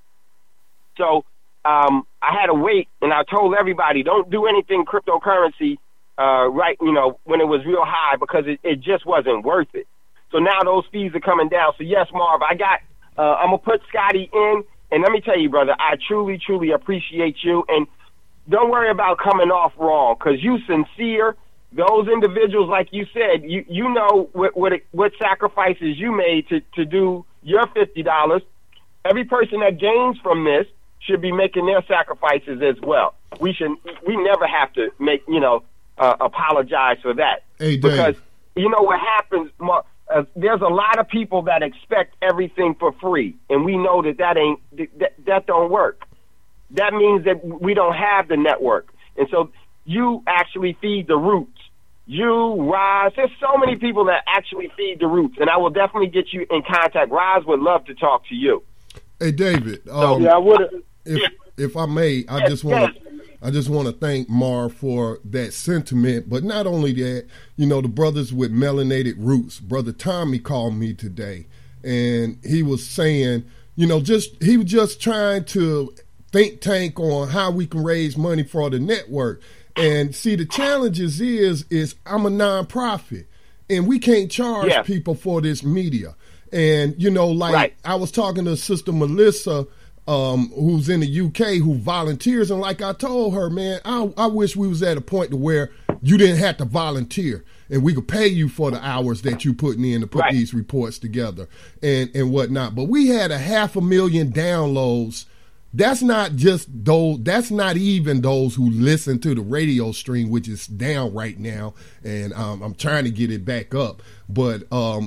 So I had to wait, and I told everybody, don't do anything cryptocurrency right, you know, when it was real high because it just wasn't worth it. So now those fees are coming down. So yes, Marv, I'm gonna put Scotty in, and let me tell you, brother, I truly, truly appreciate you, and don't worry about coming off wrong because you sincere. Those individuals, like you said, you know what sacrifices you made to do your $50. Every person that gains from this should be making their sacrifices as well. We never have to make, you know, apologize for that. Hey, Dave. Because you know what happens, there's a lot of people that expect everything for free, and we know that don't work. That means that we don't have the network, and so you actually feed the roots. You, Roz, there's so many people that actually feed the roots, and I will definitely get you in contact. Roz would love to talk to you. Hey, David. I would. If I may, I just want to thank Marv for that sentiment. But not only that, you know, the brothers with melanated roots, Brother Tommy called me today, and he was saying, you know, he was just trying to think tank on how we can raise money for the network. And see, the challenges is I'm a nonprofit, and we can't charge people for this media. And, you know, like I was talking to Sister Melissa, who's in the UK, who volunteers. And like I told her, man, I wish we was at a point to where you didn't have to volunteer and we could pay you for the hours that you putting in to put these reports together and whatnot. But we had 500,000 downloads. That's not just those. That's not even those who listen to the radio stream, which is down right now, and I'm trying to get it back up. But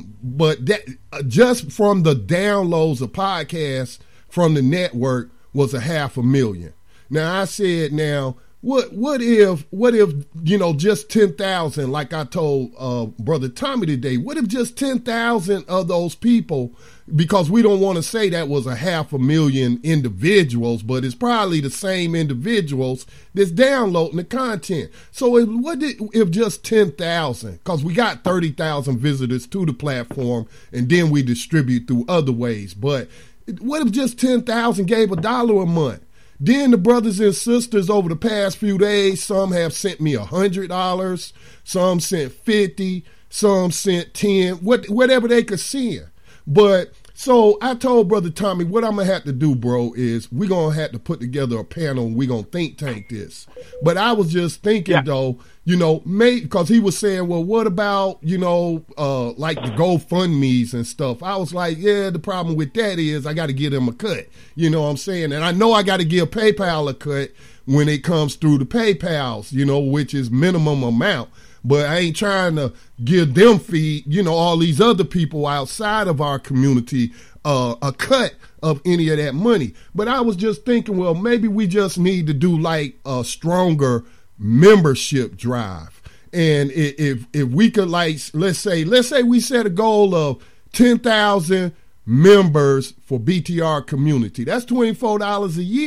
that just from the downloads of podcasts from the network was 500,000. Now I said, now what if you know, just 10,000, like I told Brother Tommy today, what if just 10,000 of those people, because we don't want to say that was 500,000 individuals, but it's probably the same individuals that's downloading the content. So if just 10,000, because we got 30,000 visitors to the platform, and then we distribute through other ways. But what if just 10,000 gave $1 a month? Then the brothers and sisters over the past few days, some have sent me $100, some sent 50, some sent 10, whatever they could send. But so I told Brother Tommy, what I'm going to have to do, bro, is we're going to have to put together a panel and we're going to think tank this. But I was just thinking, though, you know, because he was saying, well, what about, you know, like the GoFundMes and stuff? I was like, yeah, the problem with that is I got to give them a cut. You know what I'm saying? And I know I got to give PayPal a cut when it comes through the PayPals, you know, which is minimum amount. But I ain't trying to give them you know, all these other people outside of our community a cut of any of that money. But I was just thinking, well, maybe we just need to do like a stronger membership drive. And if we could, like, let's say we set a goal of 10,000 members for BTR community. That's $24 a year.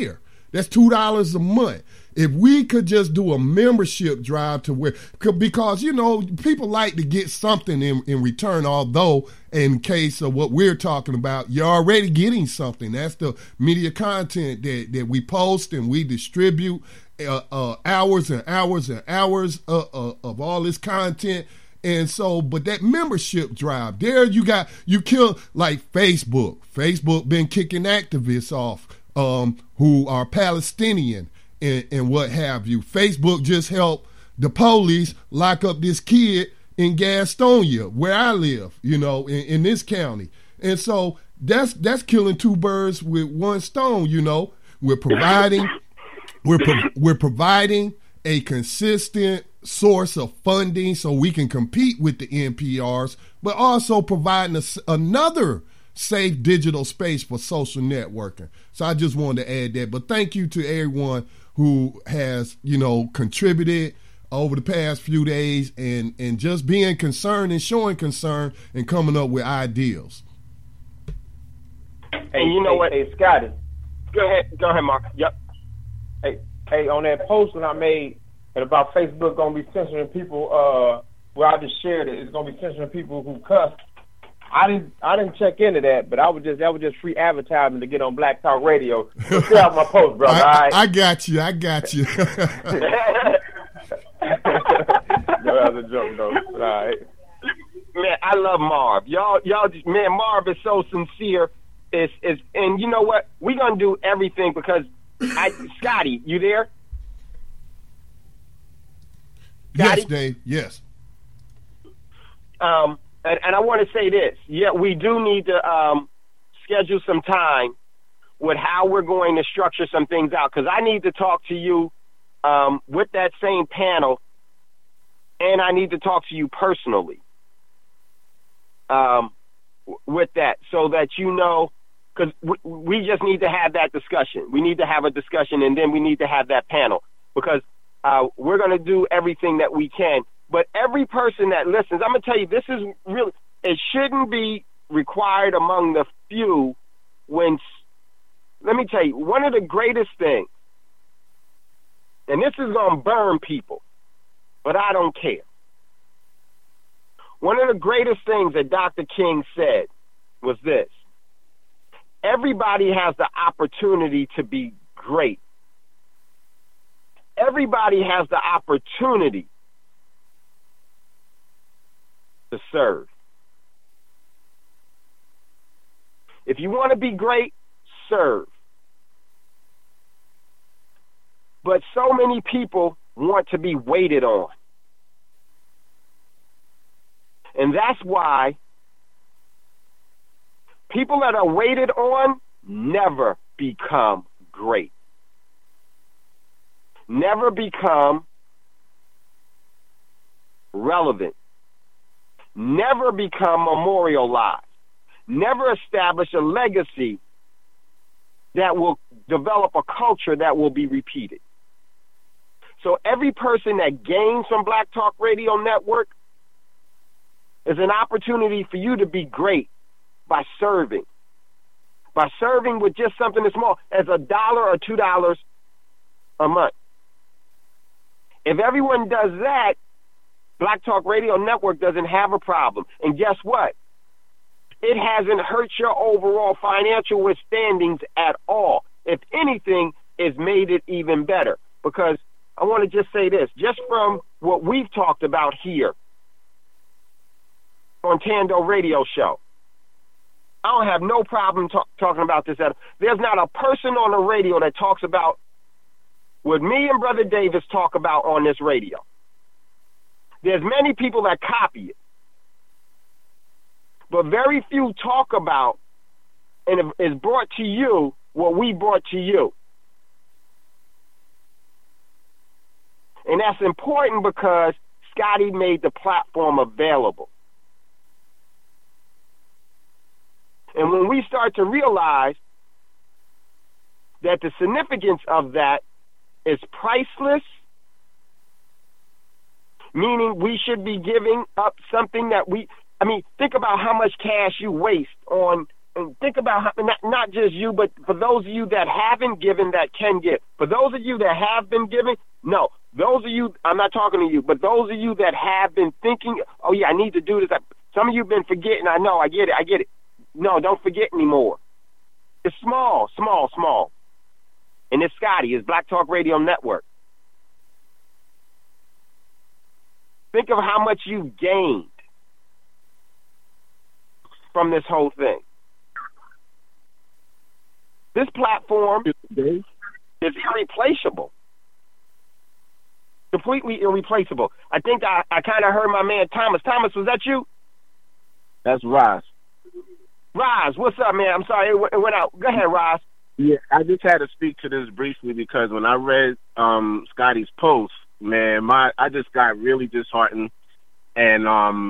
That's $2 a month. If we could just do a membership drive to where, because, you know, people like to get something in return, although in case of what we're talking about, you're already getting something. That's the media content that we post and we distribute, hours and hours and hours of all this content. And so, but that membership drive, there you kill like Facebook. Facebook been kicking activists off who are Palestinian and what have you. Facebook just helped the police lock up this kid in Gastonia, where I live, you know, in this county. And so that's killing two birds with one stone, you know. We're providing a consistent source of funding so we can compete with the NPRs, but also providing another safe digital space for social networking. So I just wanted to add that. But thank you to everyone who has, you know, contributed over the past few days and just being concerned and showing concern and coming up with ideas. Hey, you know what? Hey, Scotty. Go ahead, Mark. Yep. Hey, on that post that I made about Facebook gonna be censoring people, where I just shared it, it's gonna be censoring people who cuss. I didn't check into that, but that was just free advertising to get on Black Talk Radio. Check out my post, brother. I got you. No, that was a joke, though. All right. Man, I love Marv. Y'all, man, Marv is so sincere. And you know what? We're gonna do everything because Scotty, you there? Scotty? Yes, Dave. Yes. And I want to say this. Yeah, we do need to schedule some time with how we're going to structure some things out, because I need to talk to you with that same panel, and I need to talk to you personally with that, so that you know, because we just need to have that discussion. We need to have a discussion, and then we need to have that panel, because we're going to do everything that we can. But every person that listens, I'm going to tell you, this is really, it shouldn't be required among the few when, let me tell you, one of the greatest things, and this is going to burn people, but I don't care. One of the greatest things that Dr. King said was this: everybody has the opportunity to be great. Everybody has the opportunity to serve. If you want to be great, serve. But so many people want to be waited on. And that's why people that are waited on never become great. Never become relevant. Never become memorialized. Never establish a legacy that will develop a culture that will be repeated. So every person that gains from Black Talk Radio Network is an opportunity for you to be great by serving. By serving with just something as small as $1 or $2 a month. If everyone does that, Black Talk Radio Network doesn't have a problem. And guess what? It hasn't hurt your overall financial withstandings at all. If anything, it's made it even better. Because I want to just say this, just from what we've talked about here on Tando Radio Show, I don't have no problem talking about this. There's not a person on the radio that talks about what me and Brother Davis talk about on this radio. There's many people that copy it, but very few talk about and is brought to you what we brought to you. And that's important because Scotty made the platform available. And when we start to realize that the significance of that is priceless, meaning we should be giving up something that think about how much cash you waste on and think about how, not just you, but for those of you that haven't given that can give. For those of you that have been giving, no. Those of you, I'm not talking to you, but those of you that have been thinking, oh, yeah, I need to do this. Some of you have been forgetting. I know, I get it. No, don't forget anymore. It's small. And it's Scotty. It's Black Talk Radio Network. Think of how much you've gained from this whole thing. This platform is irreplaceable. Completely irreplaceable. I think I kind of heard my man Thomas. Thomas, was that you? That's Roz. Roz, what's up, man? I'm sorry, it went out. Go ahead, Roz. Yeah, I just had to speak to this briefly because when I read Scotty's post, man, I just got really disheartened, and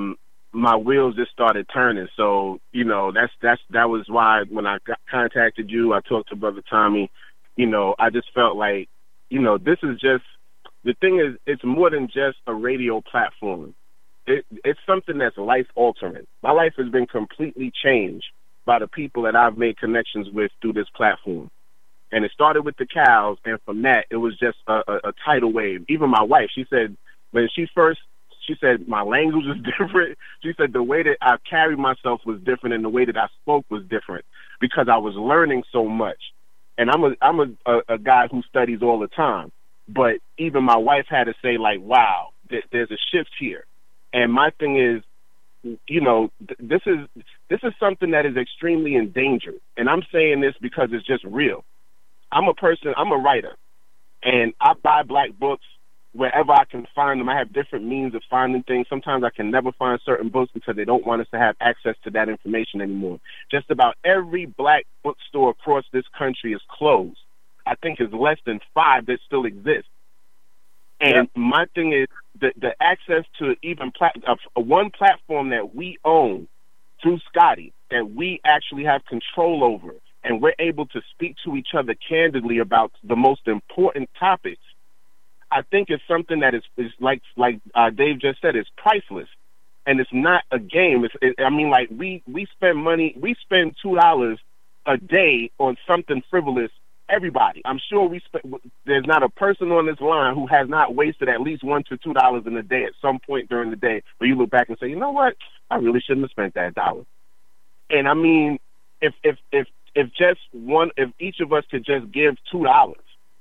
my wheels just started turning. So, you know, that was why when I contacted you, I talked to Brother Tommy, you know, I just felt like, you know, this is just, the thing is, it's more than just a radio platform. It's something that's life-altering. My life has been completely changed by the people that I've made connections with through this platform. And it started with the cows, and from that, it was just a tidal wave. Even my wife, she said, when she said my language was different. She said the way that I carried myself was different, and the way that I spoke was different because I was learning so much. And I'm a guy who studies all the time. But even my wife had to say, like, wow, there's a shift here. And my thing is, you know, this is something that is extremely endangered. And I'm saying this because it's just real. I'm a writer, and I buy black books wherever I can find them. I have different means of finding things. Sometimes I can never find certain books because they don't want us to have access to that information anymore. Just about every black bookstore across this country is closed. I think it's less than 5 that still exist. And my thing is the access to even one platform that we own through Scotty, that we actually have control over, and we're able to speak to each other candidly about the most important topics. I think it's something that is like Dave just said, it's priceless, and it's not a game. We spend money. We spend $2 a day on something frivolous. Everybody, I'm sure there's not a person on this line who has not wasted at least $1 to $2 in a day at some point during the day where you look back and say, you know what, I really shouldn't have spent that $1. And I mean, if each of us could just give $2,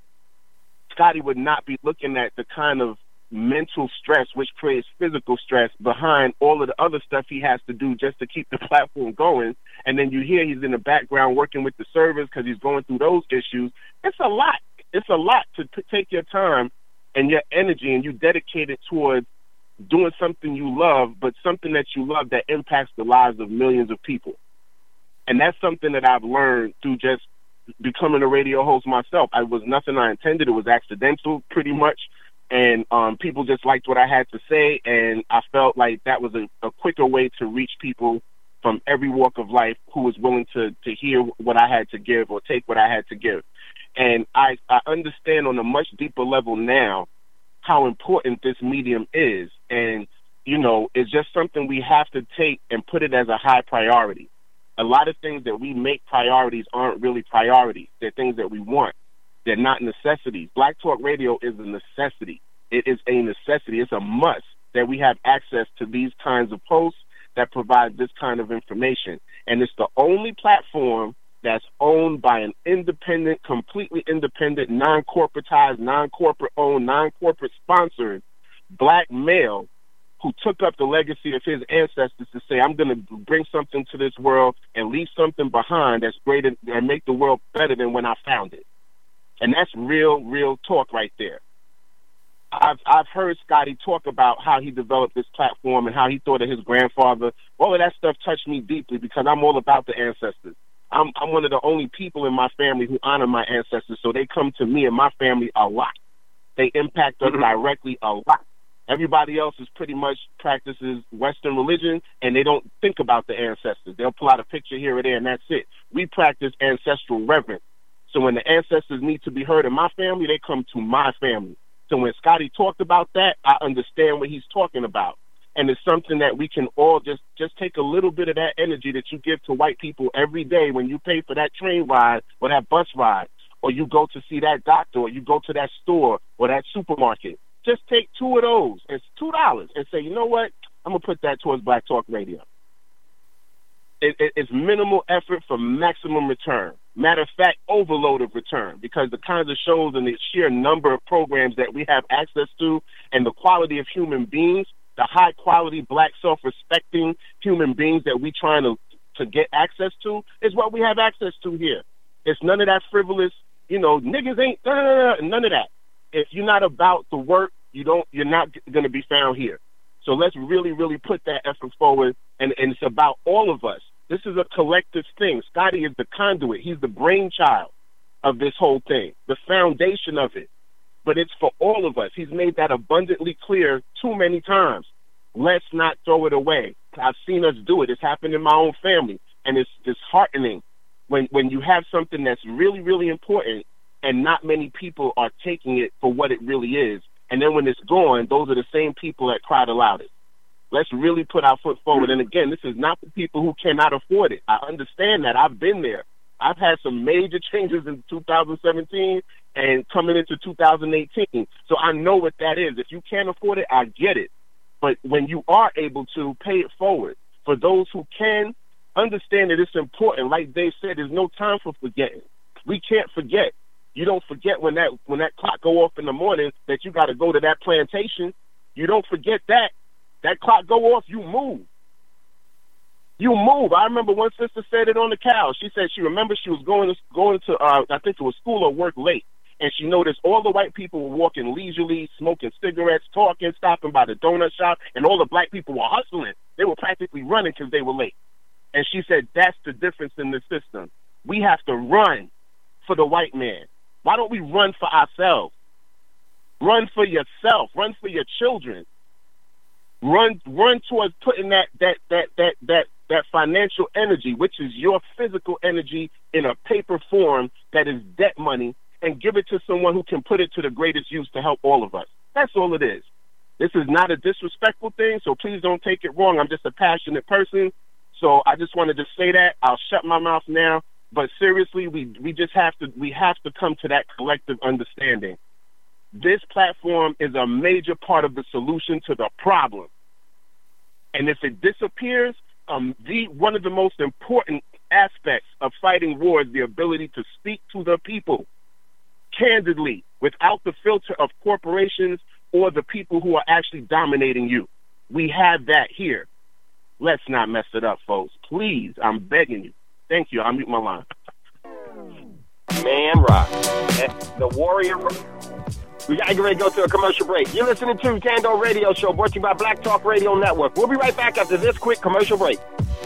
Scotty would not be looking at the kind of mental stress, which creates physical stress, behind all of the other stuff he has to do just to keep the platform going. And then you hear he's in the background working with the servers because he's going through those issues. It's a lot. It's a lot to take your time and your energy and you dedicate it towards doing something you love, but something that you love that impacts the lives of millions of people. And that's something that I've learned through just becoming a radio host myself. It was nothing I intended. It was accidental, pretty much. And people just liked what I had to say, and I felt like that was a quicker way to reach people from every walk of life who was willing to hear what I had to give or take what I had to give. And I understand on a much deeper level now how important this medium is. And, you know, it's just something we have to take and put it as a high priority. A lot of things that we make priorities aren't really priorities. They're things that we want. They're not necessities. Black Talk Radio is a necessity. It is a necessity. It's a must that we have access to these kinds of posts that provide this kind of information. And it's the only platform that's owned by an independent, completely independent, non-corporatized, non-corporate owned, non-corporate sponsored black male who took up the legacy of his ancestors to say, I'm going to bring something to this world and leave something behind that's greater and make the world better than when I found it. And that's real talk right there. I've heard Scotty talk about how he developed this platform and how he thought of his grandfather. All of that stuff touched me deeply because I'm all about the ancestors. I'm one of the only people in my family who honor my ancestors, so they come to me and my family a lot. They impact us directly a lot. Everybody else is pretty much practices Western religion, and they don't think about the ancestors. They'll pull out a picture here or there, and that's it. We practice ancestral reverence. So when the ancestors need to be heard in my family, they come to my family. So when Scotty talked about that, I understand what he's talking about. And it's something that we can all just take a little bit of that energy that you give to white people every day when you pay for that train ride or that bus ride, or you go to see that doctor, or you go to that store or that supermarket. Just take 2 of those. It's $2 and say, you know what? I'm going to put that towards Black Talk Radio. It's minimal effort for maximum return. Matter of fact, overload of return, because the kinds of shows and the sheer number of programs that we have access to and the quality of human beings, the high quality Black self-respecting human beings that we trying to get access to is what we have access to here. It's none of that frivolous, niggas ain't, none of that. If you're not about the work, you're not going to be found here. So let's really, really put that effort forward, and it's about all of us. This is a collective thing. Scotty is the conduit. He's the brainchild of this whole thing, the foundation of it. But it's for all of us. He's made that abundantly clear too many times. Let's not throw it away. I've seen us do it. It's happened in my own family, and it's disheartening when you have something that's really, really important and not many people are taking it for what it really is. And then when it's gone, those are the same people that cry the loudest. Let's really put our foot forward. And again, this is not for people who cannot afford it. I understand that. I've been there. I've had some major changes in 2017 and coming into 2018. So I know what that is. If you can't afford it, I get it. But when you are able to, pay it forward. For those who can, understand that it's important. Like Dave said, there's no time for forgetting. We can't forget. You don't forget when that clock go off in the morning that you got to go to that plantation. You don't forget that. That clock go off, you move. You move. I remember one sister said it on the cow. She said she remembers she was going to I think it was school or work late, and she noticed all the white people were walking leisurely, smoking cigarettes, talking, stopping by the donut shop, and all the Black people were hustling. They were practically running because they were late. And she said that's the difference in the system. We have to run for the white man. Why don't we run for ourselves? Run for yourself. Run for your children. Run towards putting that financial energy, which is your physical energy, in a paper form that is debt money, and give it to someone who can put it to the greatest use to help all of us. That's all it is. This is not a disrespectful thing, so please don't take it wrong. I'm just a passionate person, so I just wanted to say that. I'll shut my mouth now. But seriously, we have to come to that collective understanding. This platform is a major part of the solution to the problem. And if it disappears, one of the most important aspects of fighting war is the ability to speak to the people candidly, without the filter of corporations or the people who are actually dominating you. We have that here. Let's not mess it up, folks. Please, I'm begging you. Thank you. I'll mute my line. Man, rock. The Warrior. We got to get ready to go to a commercial break. You're listening to Tando Radio Show, brought to you by Black Talk Radio Network. We'll be right back after this quick commercial break.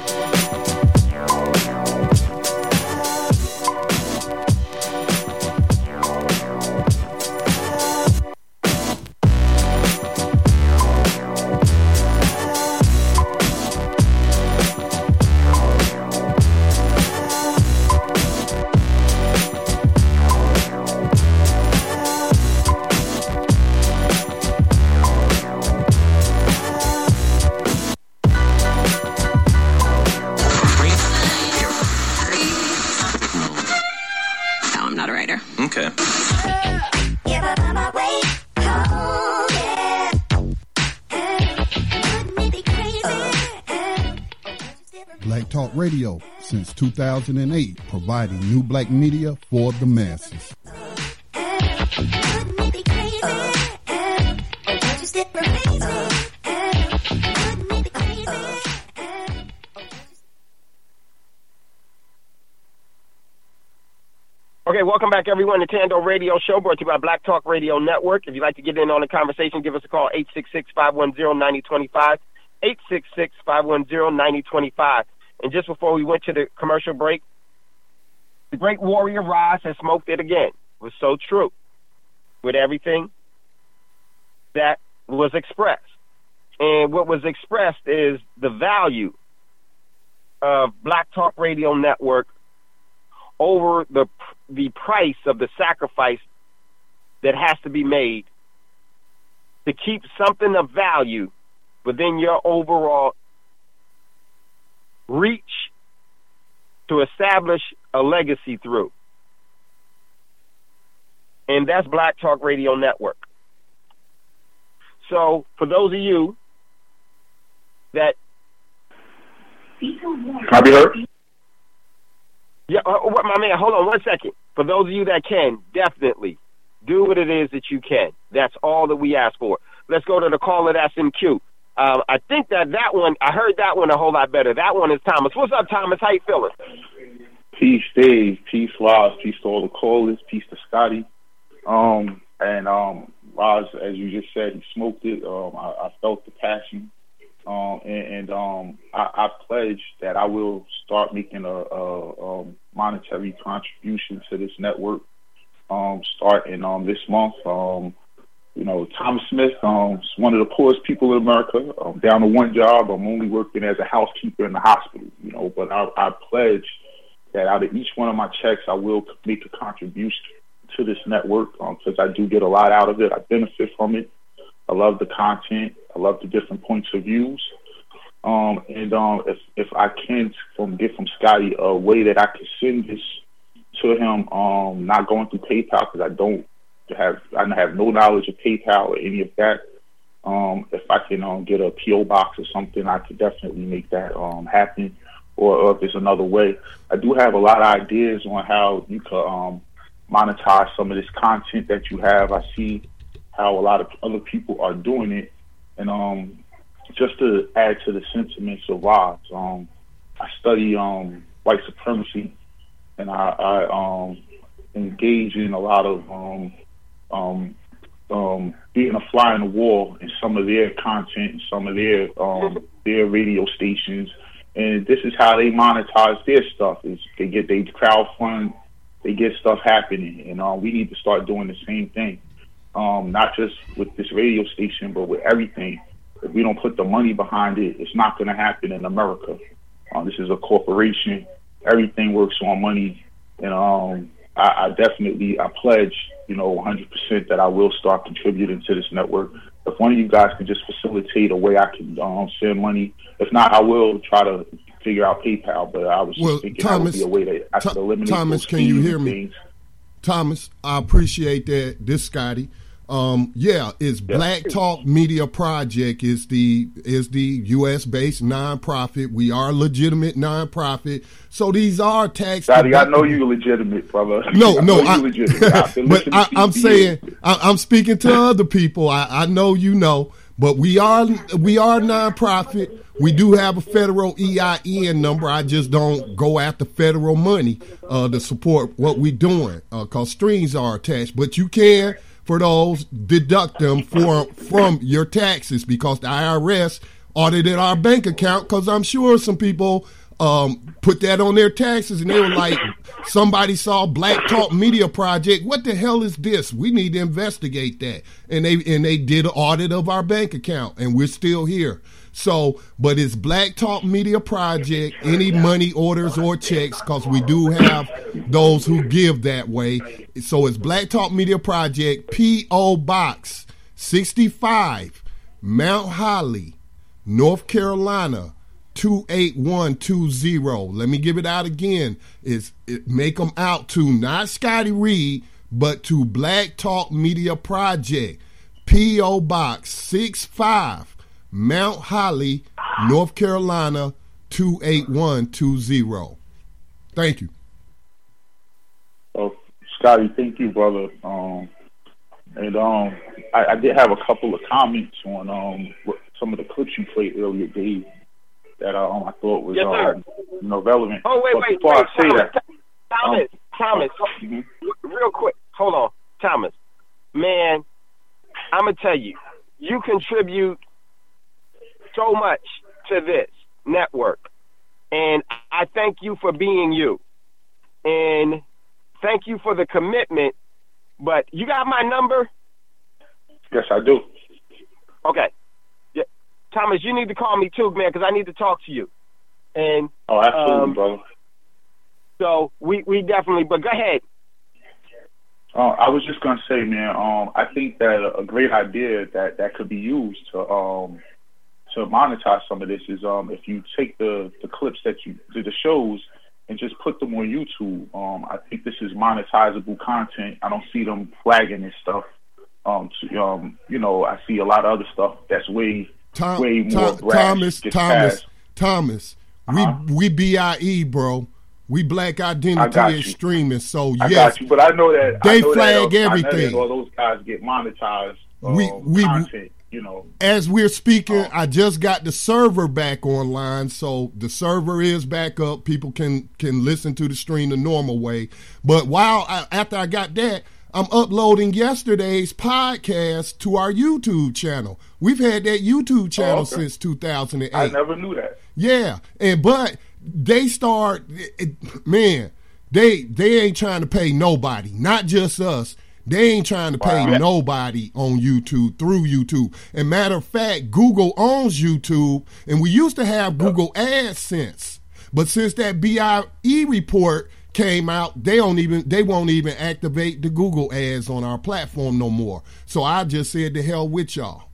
Okay. Black Talk Radio since 2008, providing new black media for the masses. Okay, welcome back, everyone, to Tando Radio Show, brought to you by Black Talk Radio Network. If you'd like to get in on the conversation, give us a call, 866-510-9025, 866-510-9025. And just before we went to the commercial break, the great warrior Roz has smoked it again. It was so true with everything that was expressed. And what was expressed is the value of Black Talk Radio Network over the price of the sacrifice that has to be made to keep something of value but then your overall reach to establish a legacy through. And that's Black Talk Radio Network. So for those of you that... Can I be heard? Yeah, my man, hold on 1 second. For those of you that can, definitely do what it is that you can. That's all that we ask for. Let's go to the caller that's in queue. I think that one, I heard that one a whole lot better. That one is Thomas. What's up, Thomas? How you feeling? Peace, Dave. Peace, Roz. Peace to all the callers. Peace to Scotty. And Roz, as you just said, he smoked it. I felt the passion. I pledge that I will start making a monetary contribution to this network starting this month. Thomas Smith is one of the poorest people in America. I'm down to one job. I'm only working as a housekeeper in the hospital, but I pledge that out of each one of my checks, I will make a contribution to this network because I do get a lot out of it. I benefit from it. I love the content. I love the different points of views. If I can get from Scotty a way that I can send this to him, not going through PayPal because I have no knowledge of PayPal or any of that. If I can get a PO box or something, I could definitely make that happen. Or if there's another way, I do have a lot of ideas on how you could monetize some of this content that you have. I see how a lot of other people are doing it, and just to add to the sentiments of Roz, I study white supremacy, and I engage in a lot of being a fly on the wall in some of their content and some of their radio stations. And this is how they monetize their stuff: is they crowdfund, they get stuff happening, and we need to start doing the same thing. Not just with this radio station, but with everything. If we don't put the money behind it, it's not going to happen in America. This is a corporation. Everything works on money, and I pledge, 100% that I will start contributing to this network. If one of you guys can just facilitate a way I can send money, if not, I will try to figure out PayPal. But I was just thinking that would be a way that I could eliminate. Thomas, can you hear me? Thomas, I appreciate that. This Scotty. It's Black Talk Media Project is the U.S. based nonprofit. We are a legitimate nonprofit, so these are tax. Scotty, I know you're legitimate, brother. I'm saying I'm speaking to other people. I know you know, but we are nonprofit. We do have a federal EIN number. I just don't go after federal money to support what we're doing because strings are attached. But you can, for those, deduct them from your taxes because the IRS audited our bank account because I'm sure some people put that on their taxes and they were like, somebody saw Black Talk Media Project. What the hell is this? We need to investigate that. And they did an audit of our bank account and we're still here. So, but it's Black Talk Media Project, any money orders or checks, because we do have those who give that way. So it's Black Talk Media Project, P.O. Box 65, Mount Holly, North Carolina, 28120. Let me give it out again. Make them out to not Scotty Reed, but to Black Talk Media Project, P.O. Box 65, Mount Holly, North Carolina, 28120. Thank you. Oh, Scotty, thank you, brother. I did have a couple of comments on some of the clips you played earlier, Dave, that I thought was relevant. Oh, wait, before I say that, Thomas, real quick, hold on, Thomas, man, I'm gonna tell you, you contribute so much to this network, and I thank you for being you, and thank you for the commitment. But you got my number? Yes, I do. Okay. Yeah. Thomas, you need to call me too, man, because I need to talk to you. And absolutely, brother. So we definitely. But go ahead. I was just gonna say, man. I think that a great idea that could be used to to monetize some of this is if you take the clips that you do, the shows, and just put them on YouTube. I think this is monetizable content. I don't see them flagging this stuff. You know, I see a lot of other stuff that's way more brash. Thomas, we BIE, bro. We Black Identity Extremists. So yes, I got you. But I know that they flag everything. All those guys get monetized. Content, you know. As we're speaking, I just got the server back online, so the server is back up. People can listen to the stream the normal way. But after I got that, I'm uploading yesterday's podcast to our YouTube channel. We've had that YouTube channel since 2008. I never knew that. Yeah, but they start, man, they ain't trying to pay nobody, not just us. They ain't trying to pay nobody on YouTube, through YouTube. And matter of fact, Google owns YouTube, and we used to have Google AdSense. But since that BIE report came out, they won't even activate the Google ads on our platform no more. So I just said to hell with y'all.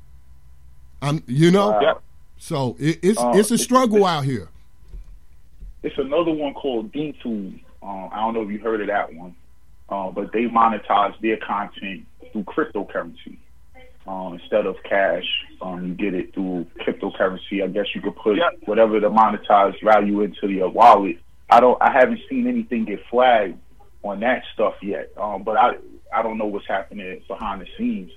So it's a struggle out here. It's another one called DTube. I don't know if you heard of that one. But they monetize their content through cryptocurrency. Instead of cash, you get it through cryptocurrency. I guess you could put whatever the monetized value into your wallet. I haven't seen anything get flagged on that stuff yet. But I don't know what's happening behind the scenes.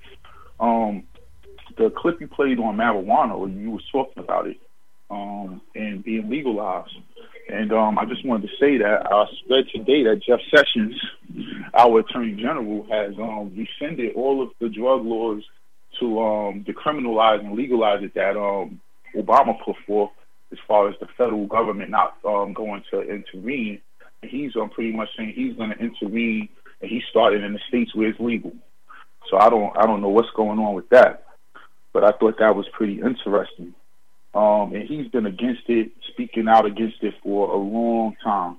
The clip you played on marijuana, or you was talking about it, and being legalized. And I just wanted to say that I read today that Jeff Sessions, our Attorney General, has rescinded all of the drug laws to decriminalize and legalize it that Obama put forth, as far as the federal government not going to intervene. He's pretty much saying he's going to intervene, and he started in the states where it's legal. So I don't know what's going on with that, but I thought that was pretty interesting. And he's been against it, speaking out against it for a long time.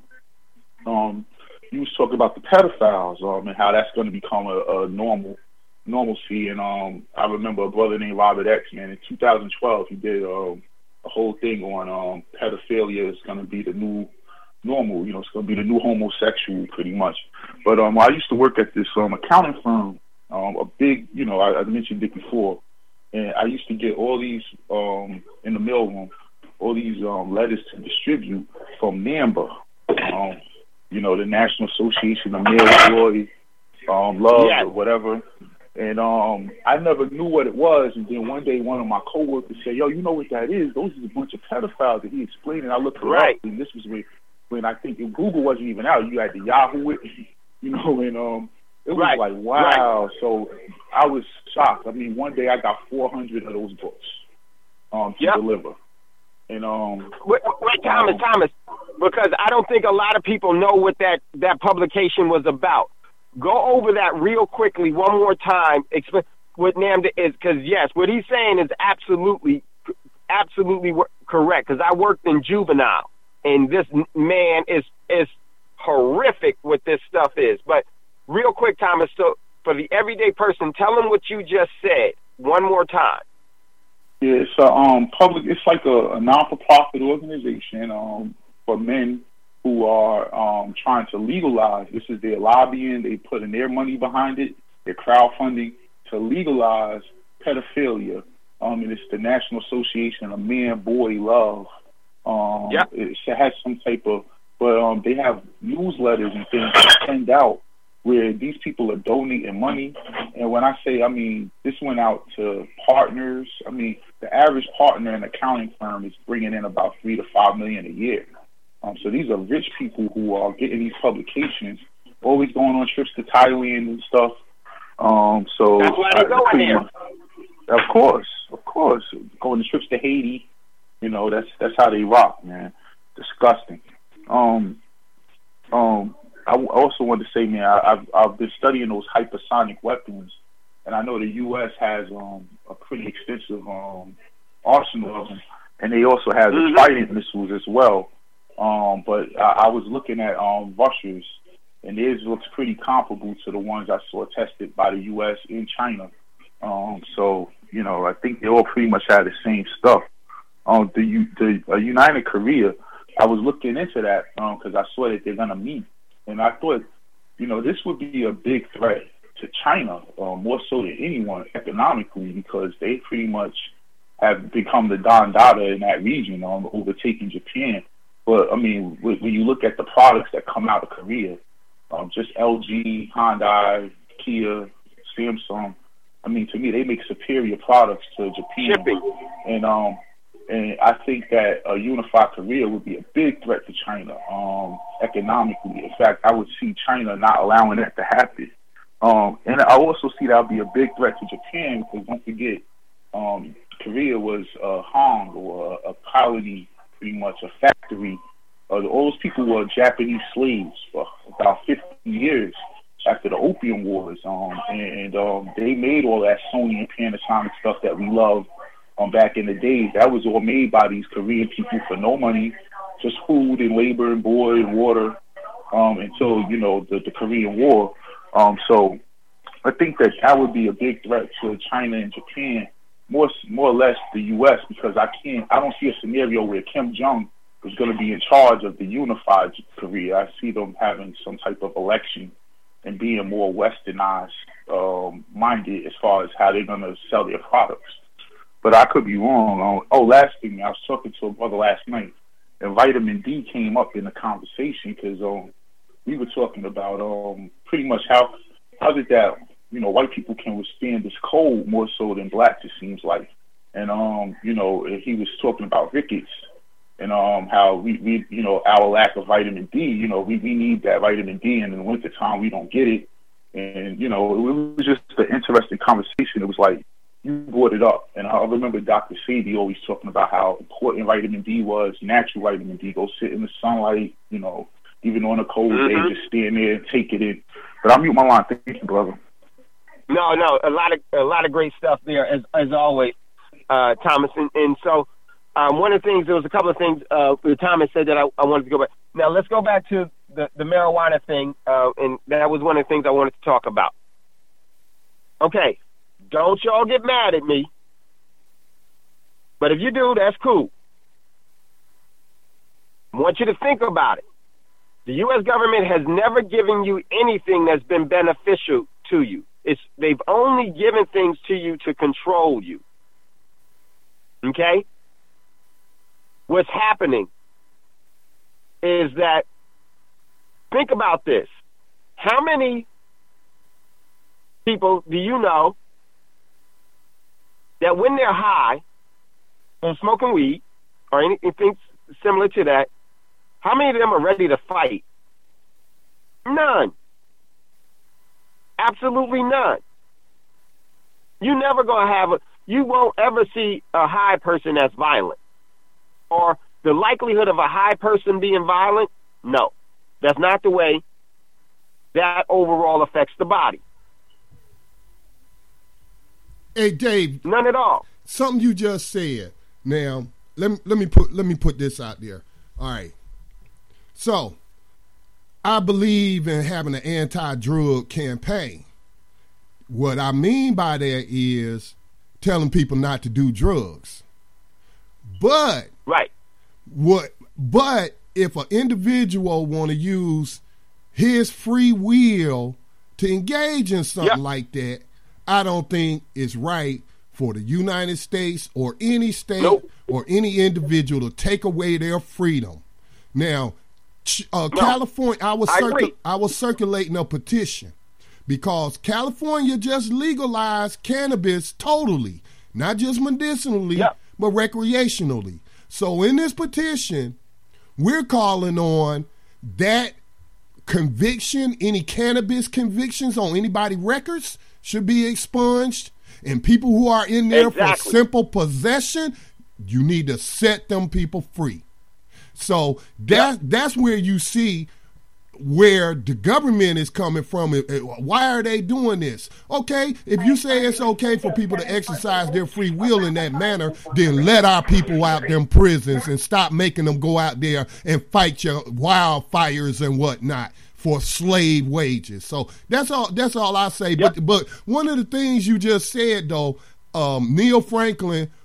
You was talking about the pedophiles and how that's going to become a normalcy. And I remember a brother named Robert X, man, in 2012, he did a whole thing on pedophilia is going to be the new normal. You know, it's going to be the new homosexual, pretty much. But I used to work at this accounting firm, a big, you know, I mentioned it before. And I used to get all these, in the mailroom, all these letters to distribute from NAMBA, you know, the National Association of Male Employees, Love or whatever. And I never knew what it was. And then one day one of my coworkers said, yo, you know what that is? Those is a bunch of pedophiles that he explained. And I looked it up. And this was when I think Google wasn't even out. You had the Yahoo, you know, and it was like, wow. So I was shocked. I mean, one day I got 400 of those books to deliver. And wait, Thomas, because I don't think a lot of people know what that publication was about. Go over that real quickly one more time. Explain what NAMBA is, because yes, what he's saying is absolutely correct. Because I worked in juvenile, and this man is horrific what this stuff is. But real quick, Thomas, so for the everyday person, tell them what you just said one more time. Yeah, it's public. It's like a non-for-profit organization for men who are trying to legalize. This is their lobbying. They putting their money behind it. They're crowdfunding to legalize pedophilia. And it's the National Association of Man-Boy Love. It has some type of, but they have newsletters and things that send out where these people are donating money. And when I say, I mean, this went out to partners. I mean, the average partner in an accounting firm is bringing in about $3 to $5 million a year. So these are rich people who are getting these publications, always going on trips to Thailand and stuff. So that's why they go in there. Of course, going to trips to Haiti. You know, that's how they rock, man. Disgusting. I also want to say, man, I've been studying those hypersonic weapons, and I know the U.S. has a pretty extensive arsenal of them, and they also have the Trident missiles as well. But I was looking at Russia's, and theirs looks pretty comparable to the ones I saw tested by the U.S. in China. So, you know, I think they all pretty much have the same stuff. the United Korea. I was looking into that because I saw that they're gonna meet, and I thought, this would be a big threat to China, more so than anyone economically, because they pretty much have become the Don Dada in that region, overtaking Japan. But I mean, when you look at the products that come out of Korea, just LG, Hyundai, Kia, Samsung. I mean, to me, they make superior products to Japan. Shipping. And I think that a unified Korea would be a big threat to China economically. In fact, I would see China not allowing that to happen. And I also see that would be a big threat to Japan because don't forget, Korea was a Han or a colony, pretty much a factory. All those people were Japanese slaves for about 50 years after the Opium Wars. And they made all that Sony and Panasonic stuff that we love back in the days. That was all made by these Korean people for no money, just food and labor and board and water until, the Korean War. So I think that would be a big threat to China and Japan, more or less the U.S., because I don't see a scenario where Kim Jong is going to be in charge of the unified Korea. I see them having some type of election and being more westernized minded as far as how they're going to sell their products. But I could be wrong. Last thing, I was talking to a brother last night, and vitamin D came up in the conversation because we were talking about pretty much how is it that white people can withstand this cold more so than blacks, it seems like. And he was talking about rickets and how we our lack of vitamin D. We need that vitamin D, and in the wintertime we don't get it. And it was just an interesting conversation. It was like you brought it up, and I remember Dr. Sadie always talking about how important vitamin D was, natural vitamin D. Go sit in the sunlight, even on a cold day, just stand there and take it in. But I'll mute my line. Thank you, brother. No, a lot of great stuff there as always, Thomas. And so one of the things, there was a couple of things Thomas said that I wanted to go back. Now let's go back to the marijuana thing, and that was one of the things I wanted to talk about. Okay, don't y'all get mad at me, but if you do, that's cool. I want you to think about it. The U.S. government has never given you anything that's been beneficial to you. They've only given things to you to control you. Okay? What's happening is that, think about this. How many people do you know that when they're high on smoking weed or anything similar to that, how many of them are ready to fight? None. Absolutely none. You won't ever see a high person that's violent. Or the likelihood of a high person being violent, no. That's not the way that overall affects the body. Hey, Dave. None at all. Something you just said. Now, let me put this out there. All right. So, I believe in having an anti-drug campaign. What I mean by that is telling people not to do drugs. But right. But if an individual want to use his free will to engage in something like that, I don't think it's right for the United States or any state or any individual to take away their freedom. Now, California, I was circulating a petition because California just legalized cannabis totally, not just medicinally, but recreationally. So in this petition, we're calling on that conviction, any cannabis convictions on anybody records should be expunged, and people who are in there for simple possession, you need to set them people free. So that's where you see where the government is coming from. Why are they doing this? Okay, if you say it's okay for people to exercise their free will in that manner, then let our people out them prisons and stop making them go out there and fight your wildfires and whatnot for slave wages. So that's all I say. But one of the things you just said though, Neil Franklin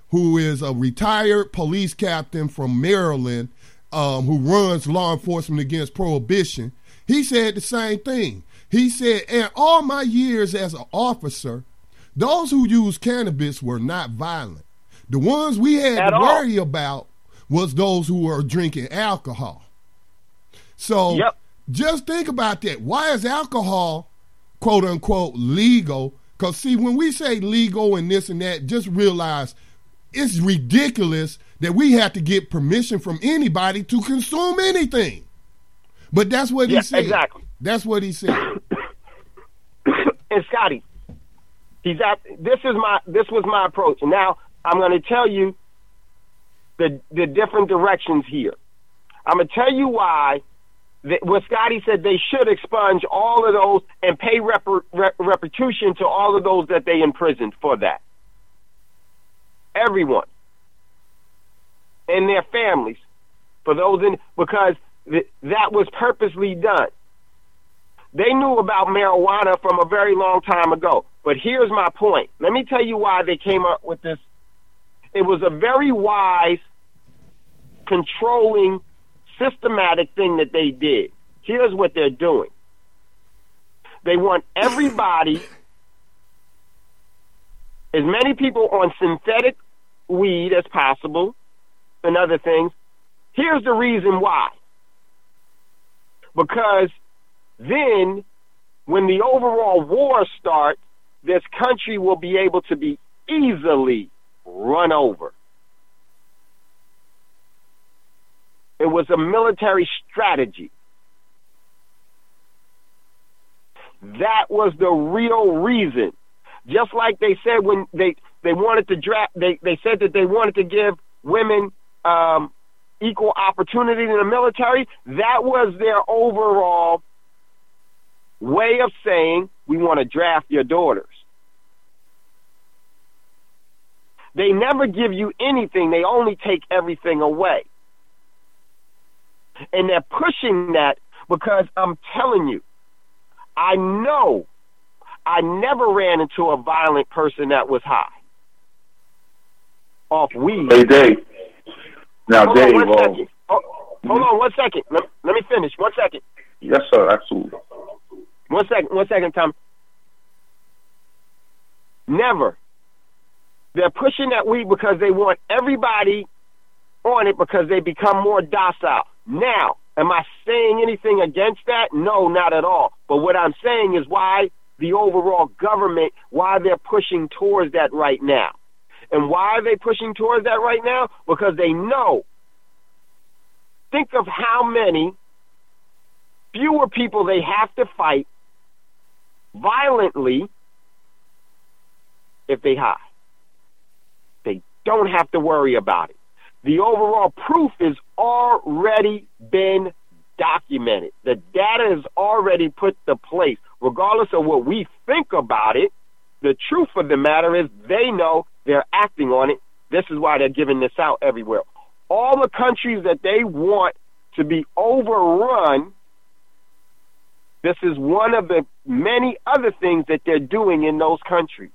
who is a retired police captain from Maryland, who runs law enforcement against prohibition, he said the same thing. He said, in all my years as an officer, those who used cannabis were not violent. The ones we had to worry about was those who were drinking alcohol. So just think about that. Why is alcohol, quote unquote, legal? Because, see, when we say legal and this and that, just realize it's ridiculous that we have to get permission from anybody to consume anything. But that's what he said. Exactly. That's what he said. And Scotty, this was my approach. And now I'm going to tell you the different directions here. I'm going to tell you why. What Scotty said, they should expunge all of those and pay restitution to all of those that they imprisoned for that. Everyone. And their families. For those because that was purposely done. They knew about marijuana from a very long time ago. But here's my point. Let me tell you why they came up with this. It was a very wise, controlling, systematic thing that they did. Here's what they're doing. They want everybody, as many people on synthetic weed as possible and other things. Here's the reason why. Because then when the overall war starts, this country will be able to be easily run over. It was a military strategy. That was the real reason. Just like they said when they wanted to draft, they said that they wanted to give women equal opportunity in the military. That was their overall way of saying, we want to draft your daughters. They never give you anything. They only take everything away. And they're pushing that because I'm telling you, I know I never ran into a violent person that was high off weed. Hey, Dave. Now, hold Dave. On 1 second. Let me finish. 1 second. Yes, sir. Absolutely. 1 second, Tom. Never. They're pushing that weed because they want everybody on it because they become more docile. Now, am I saying anything against that? No, not at all. But what I'm saying is why the overall government, why they're pushing towards that right now. And why are they pushing towards that right now? Because they know. Think of how many fewer people they have to fight violently if they high. They don't have to worry about it. The overall proof has already been documented. The data is already put to place. Regardless of what we think about it, the truth of the matter is they know they're acting on it. This is why they're giving this out everywhere. All the countries that they want to be overrun, this is one of the many other things that they're doing in those countries.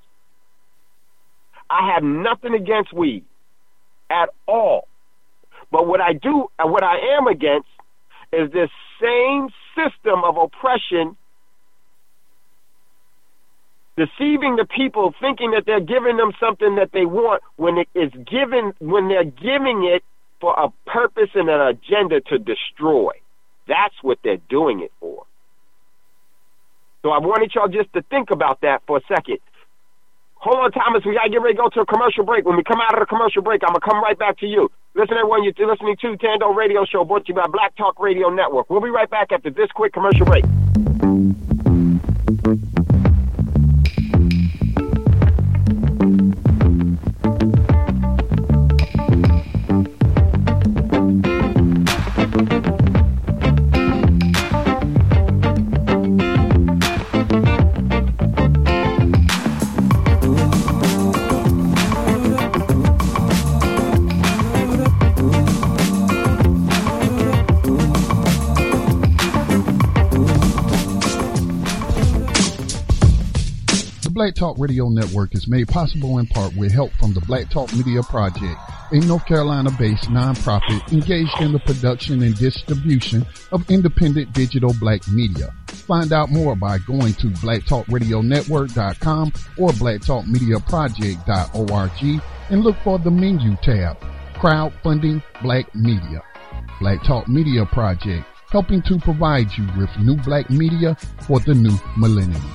I have nothing against weed at all. But what I am against is this same system of oppression, deceiving the people, thinking that they're giving them something that they want when they're giving it for a purpose and an agenda to destroy. That's what they're doing it for. So I wanted y'all just to think about that for a second. Hold on, Thomas. We got to get ready to go to a commercial break. When we come out of the commercial break, I'm going to come right back to you. Listen, everyone, you're listening to Tando Radio Show, brought to you by Black Talk Radio Network. We'll be right back after this quick commercial break. Black Talk Radio Network is made possible in part with help from the Black Talk Media Project, a North Carolina-based nonprofit engaged in the production and distribution of independent digital black media. Find out more by going to blacktalkradionetwork.com or blacktalkmediaproject.org and look for the menu tab, Crowdfunding Black Media. Black Talk Media Project, helping to provide you with new black media for the new millennium.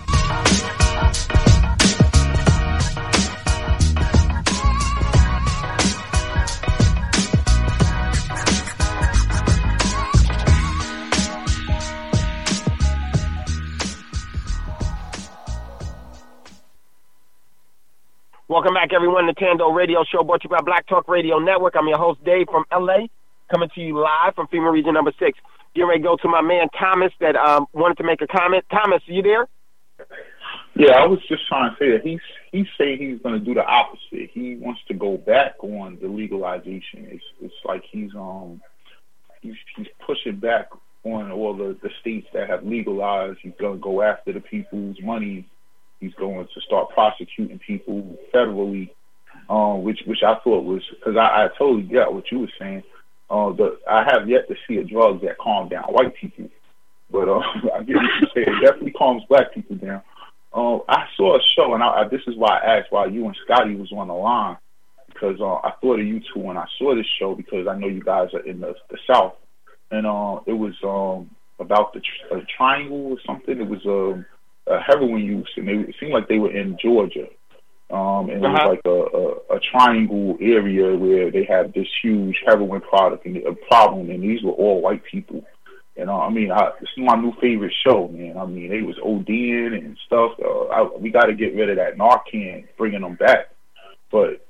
Welcome back, everyone, to Tando Radio Show, brought to you by Black Talk Radio Network. I'm your host, Dave, from L.A., coming to you live from FEMA Region number 6. Getting ready to go to my man, Thomas, that wanted to make a comment. Thomas, are you there? Yeah, I was just trying to say that he's saying he's going to do the opposite. He wants to go back on the legalization. It's like he's pushing back on all the states that have legalized. He's going to go after the people's money. He's going to start prosecuting people federally, which I thought was, because I totally get what you were saying. I have yet to see a drug that calms down white people, but I get what you're saying. It definitely calms black people down. I saw a show, and this is why I asked why you and Scotty was on the line, because I thought of you two when I saw this show, because I know you guys are in the South, and it was about the triangle or something. It was heroin use, and it seemed like they were in Georgia. And it was like a triangle area where they had this huge heroin problem, and these were all white people. And this is my new favorite show, man. I mean, they was ODing and stuff. We got to get rid of that Narcan, bringing them back. But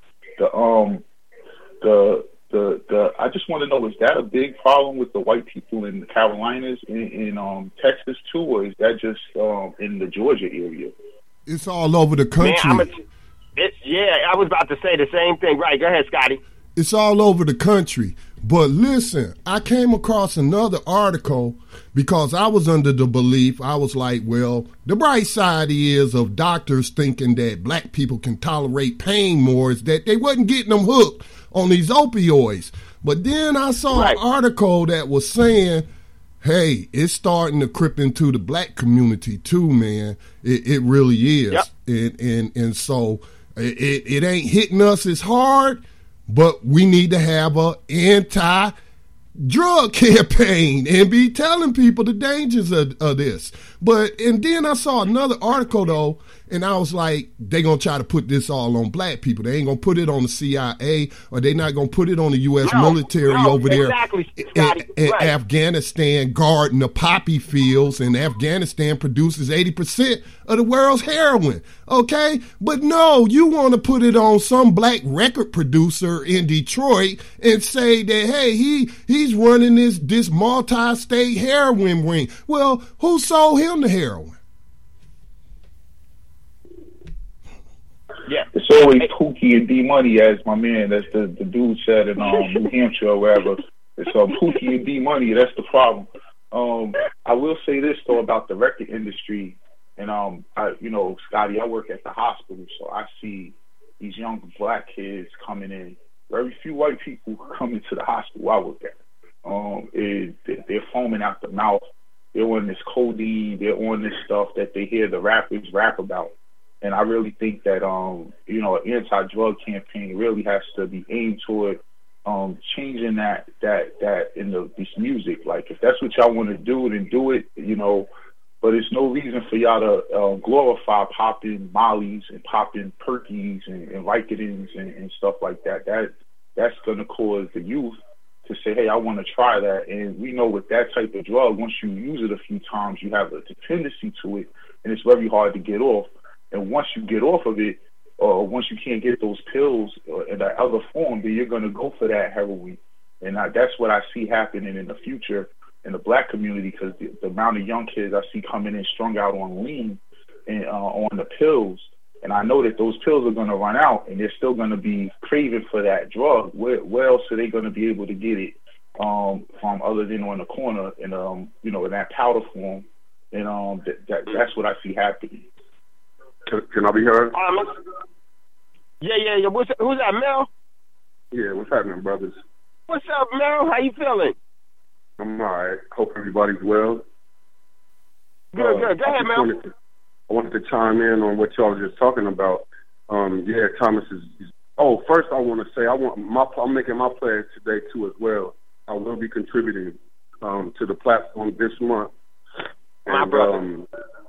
I just want to know, is that a big problem with the white people in the Carolinas, in Texas too, or is that just in the Georgia area? It's all over the country. Man, I was about to say the same thing. Right, go ahead, Scotty. It's all over the country. But listen, I came across another article because I was under the belief, I was like, well, the bright side is of doctors thinking that black people can tolerate pain more is that they wasn't getting them hooked on these opioids. But then I saw an article that was saying, hey, it's starting to creep into the black community too, man. It really is. Yep. And so it ain't hitting us as hard, but we need to have a anti-drug campaign and be telling people the dangers of this. And then I saw another article, though, and I was like, they going to try to put this all on black people. They ain't going to put it on the CIA, or they not going to put it on the U.S. military over there in Afghanistan guarding the poppy fields, and Afghanistan produces 80% of the world's heroin, okay? But no, you want to put it on some black record producer in Detroit and say that, hey, he's running this multi-state heroin ring. Well, who sold him the heroin? Yeah, it's always Pookie and D Money, as my man, that's the dude said in New Hampshire or wherever. It's Pookie and D Money. That's the problem. I will say this though about the record industry, and Scotty, I work at the hospital, so I see these young black kids coming in. Very few white people come into the hospital I work at. They're foaming out the mouth. They're on this codeine. They're on this stuff that they hear the rappers rap about. And I really think that, an anti-drug campaign really has to be aimed toward changing that in this music. Like, if that's what y'all want to do, then do it, But there's no reason for y'all to glorify popping Mollies and popping Perkies and Vicodins and stuff like that. That's going to cause the youth to say, hey, I want to try that. And we know with that type of drug, once you use it a few times, you have a dependency to it, and it's very hard to get off. And once you get off of it, or once you can't get those pills in that other form, then you're going to go for that heroin. And that's what I see happening in the future in the black community, because the amount of young kids I see coming in strung out on lean and on the pills. And I know that those pills are going to run out, and they're still going to be craving for that drug. Where else are they going to be able to get it from other than on the corner in in that powder form? And that's what I see happening. Can I be heard? Yeah. Who's that, Mel? Yeah, what's happening, brothers? What's up, Mel? How you feeling? I'm all right. Hope everybody's well. Good. Go ahead, Mel. I wanted to chime in on what y'all were just talking about. Thomas is. Oh, first I want to say I'm making my pledge today too as well. I will be contributing to the platform this month. My brother.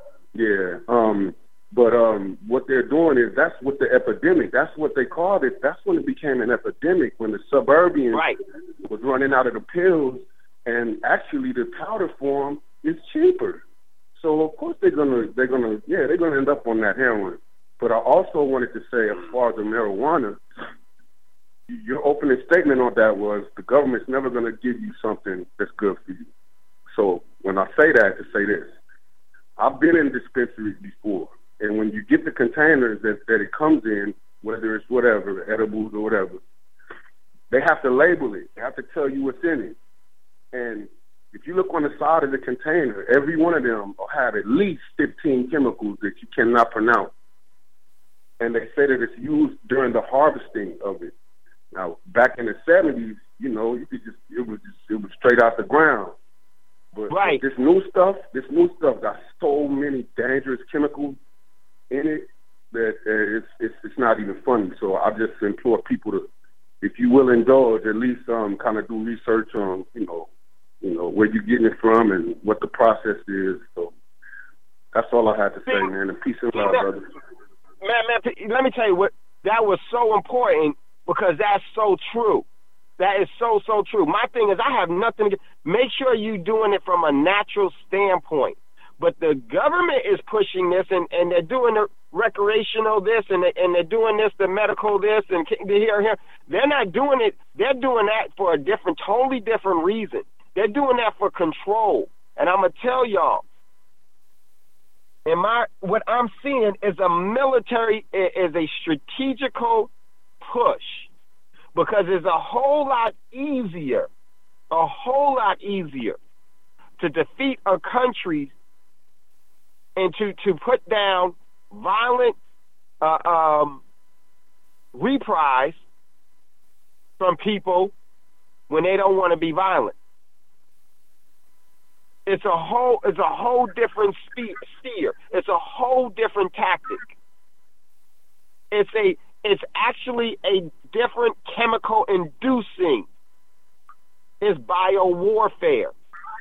But what they're doing is that's what the epidemic. That's what they called it. That's when it became an epidemic, when the suburban was running out of the pills, and actually the powder form is cheaper. So of course they're gonna end up on that heroin. But I also wanted to say, as far as the marijuana, your opening statement on that was the government's never going to give you something that's good for you. So when I say that, to say this, I've been in dispensaries before, and when you get the containers that it comes in, whether it's whatever, edibles or whatever, they have to label it. They have to tell you what's in it. And if you look on the side of the container, every one of them will have at least 15 chemicals that you cannot pronounce. And they say that it's used during the harvesting of it. Now, back in the 70s, you could it was straight out the ground. But this new stuff got so many dangerous chemicals in it that it's not even funny. So I just implore people to, if you will indulge, at least kind of do research on, where you're getting it from and what the process is. So that's all I had to say, man. And peace and love, brother. Man, let me tell you what, that was so important because that's so true. That is so true. My thing is, I have nothing to make sure you're doing it from a natural standpoint. But the government is pushing this, and they're doing the recreational this, and they're doing this, the medical this, and here. They're not doing it. They're doing that for a totally different reason. They're doing that for control. And I'm going to tell y'all, what I'm seeing is a strategical push, because it's a whole lot easier to defeat a country and to put down violent reprise from people when they don't want to be violent. It's a whole different sphere. It's a whole different tactic. It's actually a different chemical inducing. It's biowarfare.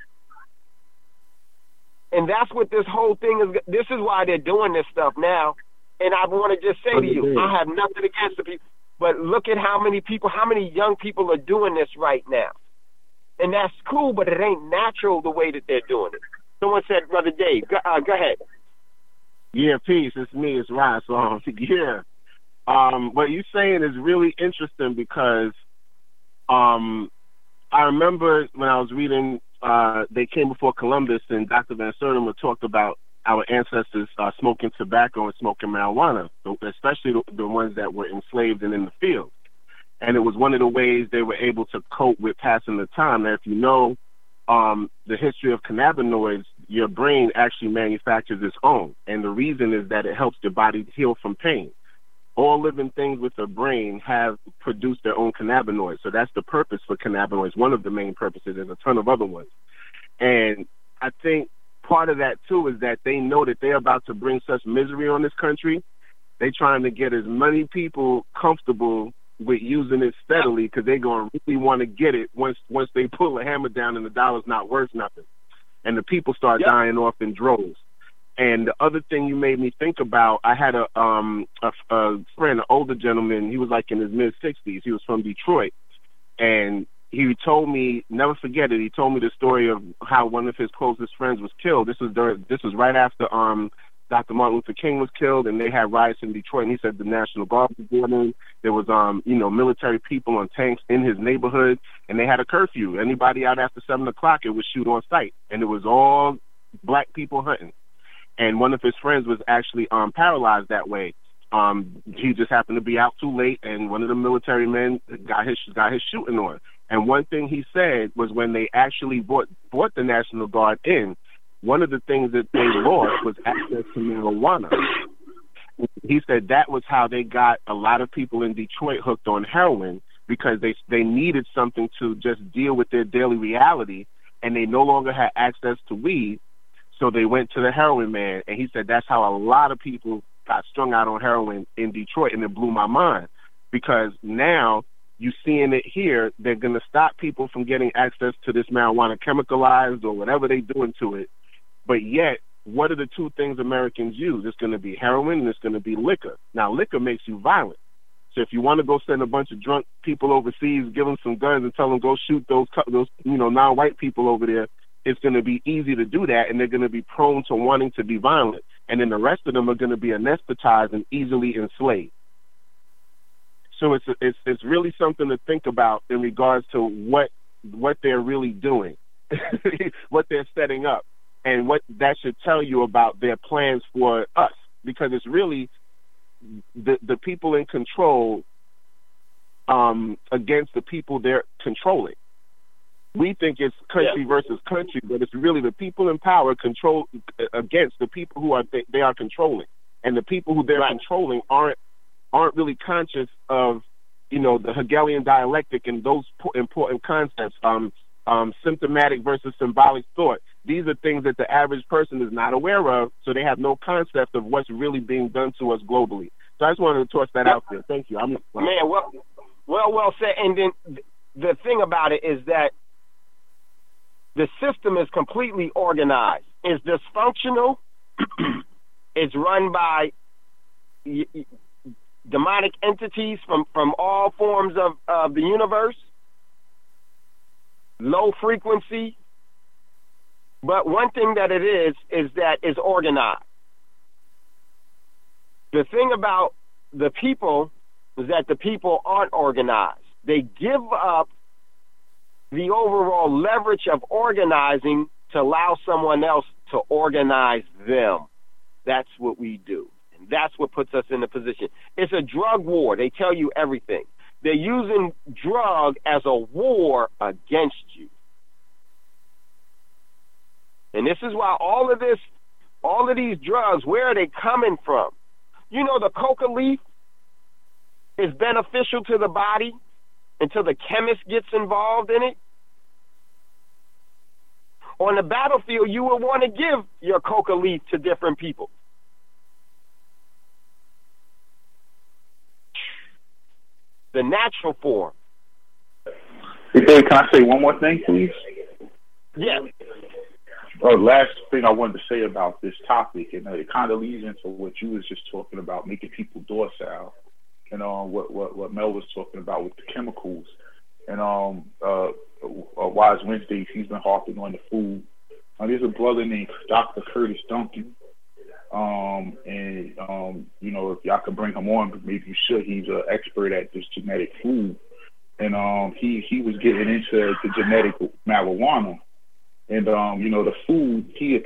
And that's what this whole thing is. This is why they're doing this stuff now. And I want to just say to you, I have nothing against the people, but look at how many young people are doing this right now. And that's cool, but it ain't natural the way that they're doing it. Someone said, Brother Dave, go ahead. Yeah, peace. It's me. It's Ross. Yeah. What you're saying is really interesting because I remember when I was reading They Came Before Columbus, and Dr. Van Sertima talked about our ancestors smoking tobacco and smoking marijuana, especially the ones that were enslaved and in the field. And it was one of the ways they were able to cope with passing the time. Now, if you know the history of cannabinoids, your brain actually manufactures its own. And the reason is that it helps your body heal from pain. All living things with a brain have produced their own cannabinoids. So that's the purpose for cannabinoids. One of the main purposes. There's a ton of other ones. And I think part of that, too, is that they know that they're about to bring such misery on this country. They're trying to get as many people comfortable with using it steadily because they're going to really want to get it once they pull a hammer down and the dollar's not worth nothing. And the people start dying off in droves. And the other thing you made me think about, I had a friend, an older gentleman. He was like in his mid-60s. He was from Detroit. And he told me, never forget it, he told me the story of how one of his closest friends was killed. This was right after Dr. Martin Luther King was killed, and they had riots in Detroit, and he said the National Guard was going in. There was, military people on tanks in his neighborhood, and they had a curfew. Anybody out after 7 o'clock, it was shoot on sight. And it was all black people hunting. And one of his friends was actually paralyzed that way. He just happened to be out too late, and one of the military men got his shooting on. And one thing he said was when they actually brought the National Guard in, one of the things that they lost was access to marijuana. he said that was how they got a lot of people in Detroit hooked on heroin, because they needed something to just deal with their daily reality, and they no longer had access to weed, so they went to the heroin man. And he said that's how a lot of people got strung out on heroin in Detroit, and it blew my mind, because now you seeing it here, they're going to stop people from getting access to this marijuana chemicalized or whatever they're doing to it. But yet, what are the two things Americans use? It's going to be heroin and it's going to be liquor. Now, liquor makes you violent. So if you want to go send a bunch of drunk people overseas, give them some guns and tell them go shoot those non-white people over there, it's going to be easy to do that, and they're going to be prone to wanting to be violent. And then the rest of them are going to be anesthetized and easily enslaved. So it's really something to think about in regards to what they're really doing, what they're setting up, and what that should tell you about their plans for us, because it's really the people in control against the people they're controlling. We think it's country versus country, but it's really the people in power control against the people who they are controlling, and the people who they're controlling aren't really conscious of, the Hegelian dialectic and those important concepts, symptomatic versus symbolic thought. These are things that the average person is not aware of, so they have no concept of what's really being done to us globally. So I just wanted to toss that out there. Thank you. Well said. And then the thing about it is that the system is completely organized. It's dysfunctional. It's run by demonic entities from all forms of the universe, low frequency. But one thing that it is that it's organized. The thing about the people is that the people aren't organized. They give up the overall leverage of organizing to allow someone else to organize them. That's what we do. And that's what puts us in a position. It's a drug war. They tell you everything. They're using drug as a war against you. And this is why all of these drugs, where are they coming from? The coca leaf is beneficial to the body until the chemist gets involved in it. On the battlefield, you will want to give your coca leaf to different people. The natural form. Hey, Dave, can I say one more thing, please? Yeah. Last thing I wanted to say about this topic, and it kind of leads into what you was just talking about, making people docile, and what Mel was talking about with the chemicals, and Wise Wednesdays, he's been harping on the food. There's a brother named Dr. Curtis Duncan, and if y'all could bring him on, maybe you should. He's an expert at this genetic food, and he was getting into the genetic marijuana. And the food, his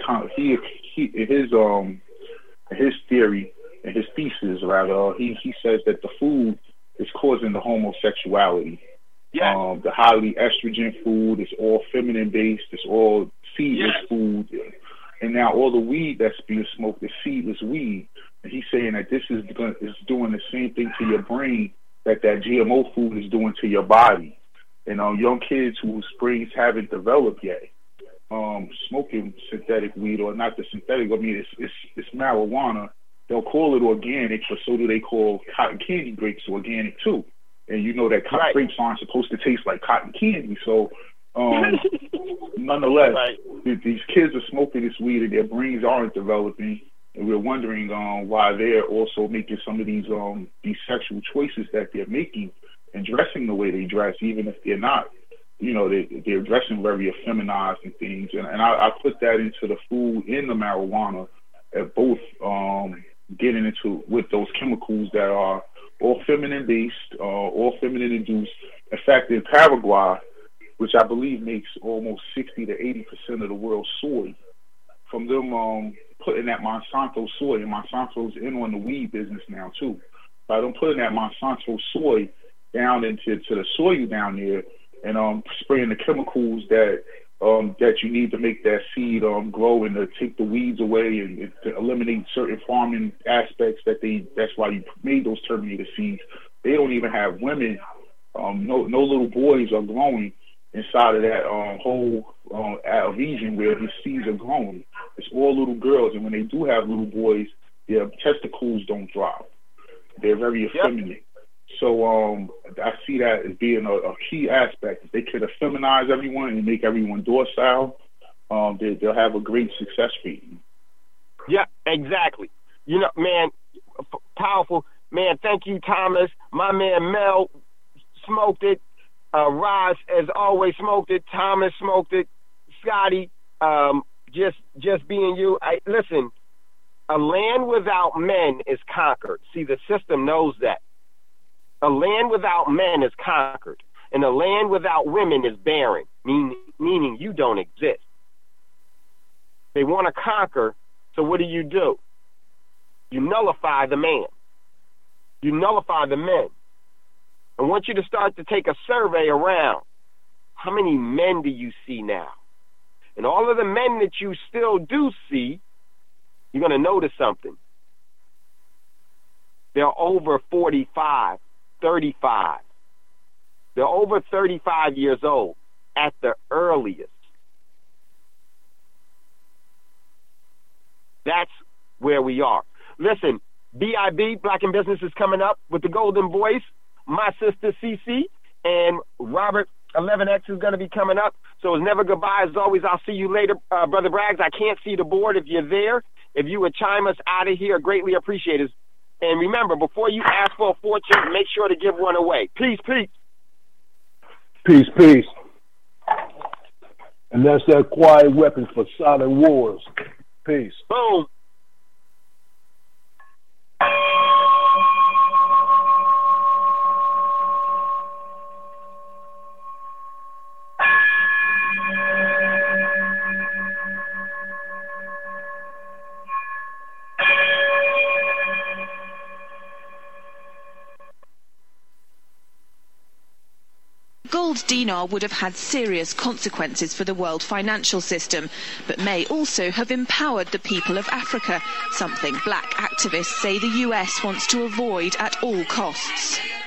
theory and his thesis rather, he says that the food is causing the homosexuality. Yeah. The highly estrogen food is all feminine based. It's all seedless food, and now all the weed that's being smoked is seedless weed. And he's saying that this is doing the same thing to your brain that GMO food is doing to your body. And young kids whose brains haven't developed yet, smoking synthetic weed, or not the synthetic, it's marijuana. They'll call it organic, but so do they call cotton candy grapes organic too. And you know that cotton grapes aren't supposed to taste like cotton candy. So nonetheless, these kids are smoking this weed and their brains aren't developing, and we're wondering why they're also making some of these sexual choices that they're making and dressing the way they dress, even if they're not. They're dressing very effeminized and things. And I put that into the food and the marijuana, at both getting into with those chemicals that are all feminine based, all feminine induced. In fact, in Paraguay, which I believe makes almost 60 to 80% of the world's soy, from them putting that Monsanto soy, and Monsanto's in on the weed business now too. By them putting that Monsanto soy down into the soil down there, and spraying the chemicals that that you need to make that seed grow and to take the weeds away and to eliminate certain farming aspects that's why you made those terminator seeds. They don't even have women. No little boys are growing inside of that whole region where these seeds are growing. It's all little girls, and when they do have little boys, their testicles don't drop. They're very effeminate. So I see that as being a key aspect. If they could effeminize everyone and make everyone docile, they'll have a great success rate. Yeah, exactly. You know, man, powerful. Man, thank you, Thomas. My man Mel smoked it. Roz, as always, smoked it. Thomas smoked it. Scotty, just being you. Listen, a land without men is conquered. See, the system knows that. A land without men is conquered, and a land without women is barren, meaning you don't exist. They want to conquer, so what do? You nullify the man. You nullify the men. I want you to start to take a survey around. How many men do you see now? And all of the men that you still do see, you're going to notice something. They're over 45. 35. They're over 35 years old at the earliest. That's where we are. Listen, BIB, Black in Business, is coming up with the Golden Voice. My sister CC and Robert 11X is going to be coming up. So it's never goodbye. As always, I'll see you later, Brother Braggs. I can't see the board. If you're there, if you would chime us out of here, greatly appreciated. And remember, before you ask for a fortune, make sure to give one away. Peace, peace. Peace, peace. And that's that quiet weapon for silent wars. Peace. Boom. Gold dinar would have had serious consequences for the world financial system, but may also have empowered the people of Africa, something black activists say the US wants to avoid at all costs.